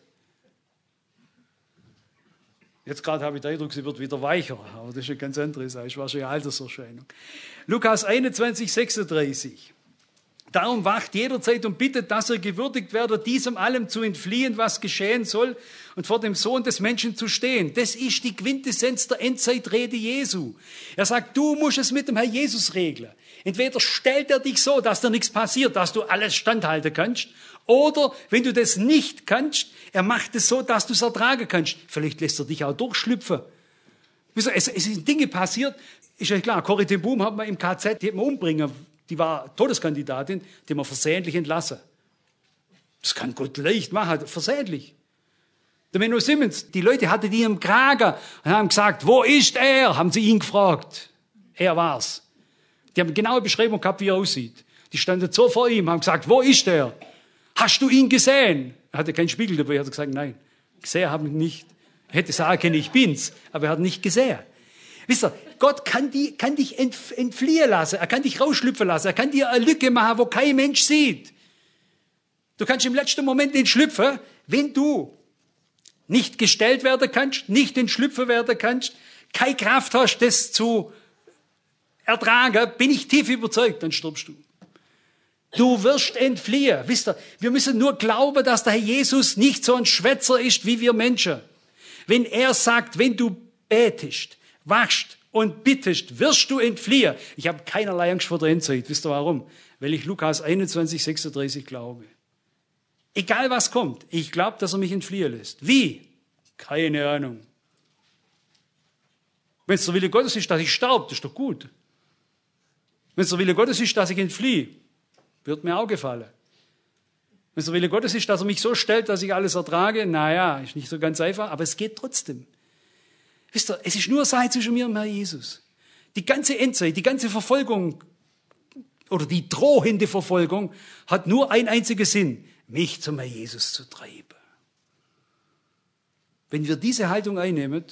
Jetzt gerade habe ich den Eindruck, sie wird wieder weicher. Aber das ist eine ganz andere Sache. Das ist wahrscheinlich eine Alterserscheinung. Lukas 21, 36. Darum wacht jederzeit und bittet, dass er gewürdigt werde, diesem allem zu entfliehen, was geschehen soll und vor dem Sohn des Menschen zu stehen. Das ist die Quintessenz der Endzeitrede Jesu. Er sagt, du musst es mit dem Herrn Jesus regeln. Entweder stellt er dich so, dass dir nichts passiert, dass du alles standhalten kannst, oder wenn du das nicht kannst, er macht es so, dass du es ertragen kannst. Vielleicht lässt er dich auch durchschlüpfen. Es sind Dinge passiert, ist ja klar, Corrie ten Boom hat man im KZ, die hat man umbringen. Die war Todeskandidatin, die haben wir versehentlich entlassen. Das kann Gott leicht machen, versehentlich. Der Menno Simmons, die Leute hatten die im Kragen und haben gesagt, wo ist er? Haben sie ihn gefragt. Er war's. Die haben eine genaue Beschreibung gehabt, wie er aussieht. Die standen so vor ihm, haben gesagt, wo ist er? Hast du ihn gesehen? Er hatte keinen Spiegel dabei, er hat gesagt, nein, gesehen habe ich nicht. Er hätte sagen können, ich bin's, aber er hat nicht gesehen. Wisst ihr, Gott kann dich entfliehen lassen, er kann dich rausschlüpfen lassen, er kann dir eine Lücke machen, wo kein Mensch sieht. Du kannst im letzten Moment entschlüpfen, wenn du nicht gestellt werden kannst, nicht entschlüpfen werden kannst, keine Kraft hast, das zu ertragen, bin ich tief überzeugt, dann stirbst du. Du wirst entfliehen. Wisst ihr, wir müssen nur glauben, dass der Herr Jesus nicht so ein Schwätzer ist wie wir Menschen. Wenn er sagt, wenn du betest, wachst und bittest, wirst du entfliehen. Ich habe keinerlei Angst vor der Endzeit. Wisst ihr warum? Weil ich Lukas 21, 36 glaube. Egal was kommt, ich glaube, dass er mich entfliehen lässt. Wie? Keine Ahnung. Wenn es der Wille Gottes ist, dass ich sterbe, das ist doch gut. Wenn es der Wille Gottes ist, dass ich entfliehe, wird mir auch gefallen. Wenn es der Wille Gottes ist, dass er mich so stellt, dass ich alles ertrage, naja, ist nicht so ganz einfach, aber es geht trotzdem. Wisst ihr, es ist nur eine Sache zwischen mir und Herrn Jesus. Die ganze Endzeit, die ganze Verfolgung oder die drohende Verfolgung hat nur einen einzigen Sinn, mich zum Herrn Jesus zu treiben. Wenn wir diese Haltung einnehmen,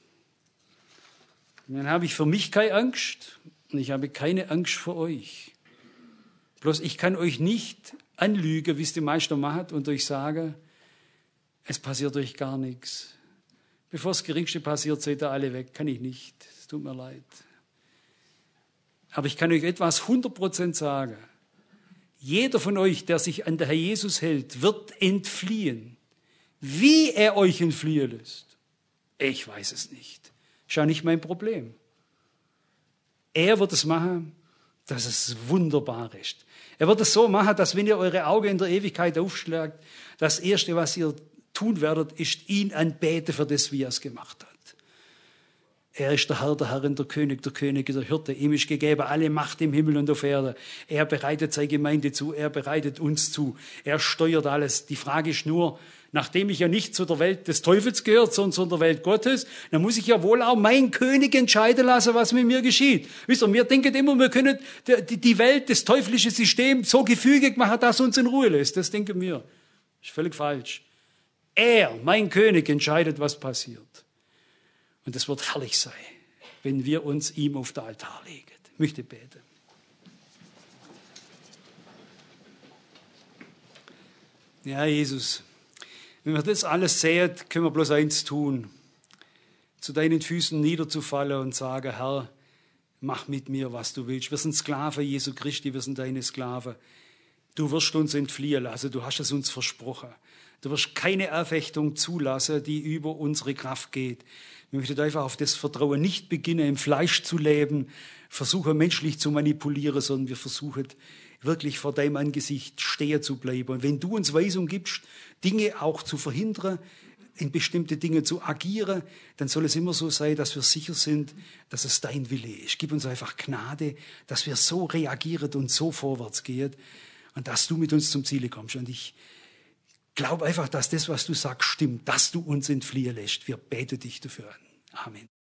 dann habe ich für mich keine Angst und ich habe keine Angst vor euch. Bloß ich kann euch nicht anlügen, wie es die meisten machen und euch sagen, es passiert euch gar nichts. Bevor das Geringste passiert, seid ihr alle weg. Kann ich nicht. Es tut mir leid. Aber ich kann euch etwas 100% sagen. Jeder von euch, der sich an den Herr Jesus hält, wird entfliehen. Wie er euch entfliehen lässt, ich weiß es nicht. Ist ja nicht mein Problem. Er wird es machen, dass es wunderbar ist. Er wird es so machen, dass wenn ihr eure Augen in der Ewigkeit aufschlagt, das Erste, was ihr tun werdet, ist ihn anbeten für das, wie er es gemacht hat. Er ist der Herrin, der König, der Hirte. Ihm ist gegeben alle Macht im Himmel und auf Erde. Er bereitet seine Gemeinde zu, er bereitet uns zu. Er steuert alles. Die Frage ist nur, nachdem ich ja nicht zu der Welt des Teufels gehört, sondern zu der Welt Gottes, dann muss ich ja wohl auch meinen König entscheiden lassen, was mit mir geschieht. Wisst ihr, wir denken immer, wir können die Welt, das teuflische System so gefügig machen, dass es uns in Ruhe lässt. Das denken wir. Das ist völlig falsch. Er, mein König, entscheidet, was passiert. Und es wird herrlich sein, wenn wir uns ihm auf den Altar legen. Ich möchte beten. Ja, Jesus, wenn wir das alles sehen, können wir bloß eins tun. Zu deinen Füßen niederzufallen und sagen, Herr, mach mit mir, was du willst. Wir sind Sklaven Jesu Christi, wir sind deine Sklaven. Du wirst uns entfliehen lassen, du hast es uns versprochen. Du wirst keine Erfechtung zulassen, die über unsere Kraft geht. Wir möchten einfach auf das Vertrauen nicht beginnen, im Fleisch zu leben, versuchen menschlich zu manipulieren, sondern wir versuchen wirklich vor deinem Angesicht stehen zu bleiben. Und wenn du uns Weisung gibst, Dinge auch zu verhindern, in bestimmte Dinge zu agieren, dann soll es immer so sein, dass wir sicher sind, dass es dein Wille ist. Gib uns einfach Gnade, dass wir so reagieren und so vorwärts gehen und dass du mit uns zum Ziel kommst. Und ich glaube einfach, dass das, was du sagst, stimmt, dass du uns entfliehen lässt. Wir beten dich dafür an. Amen.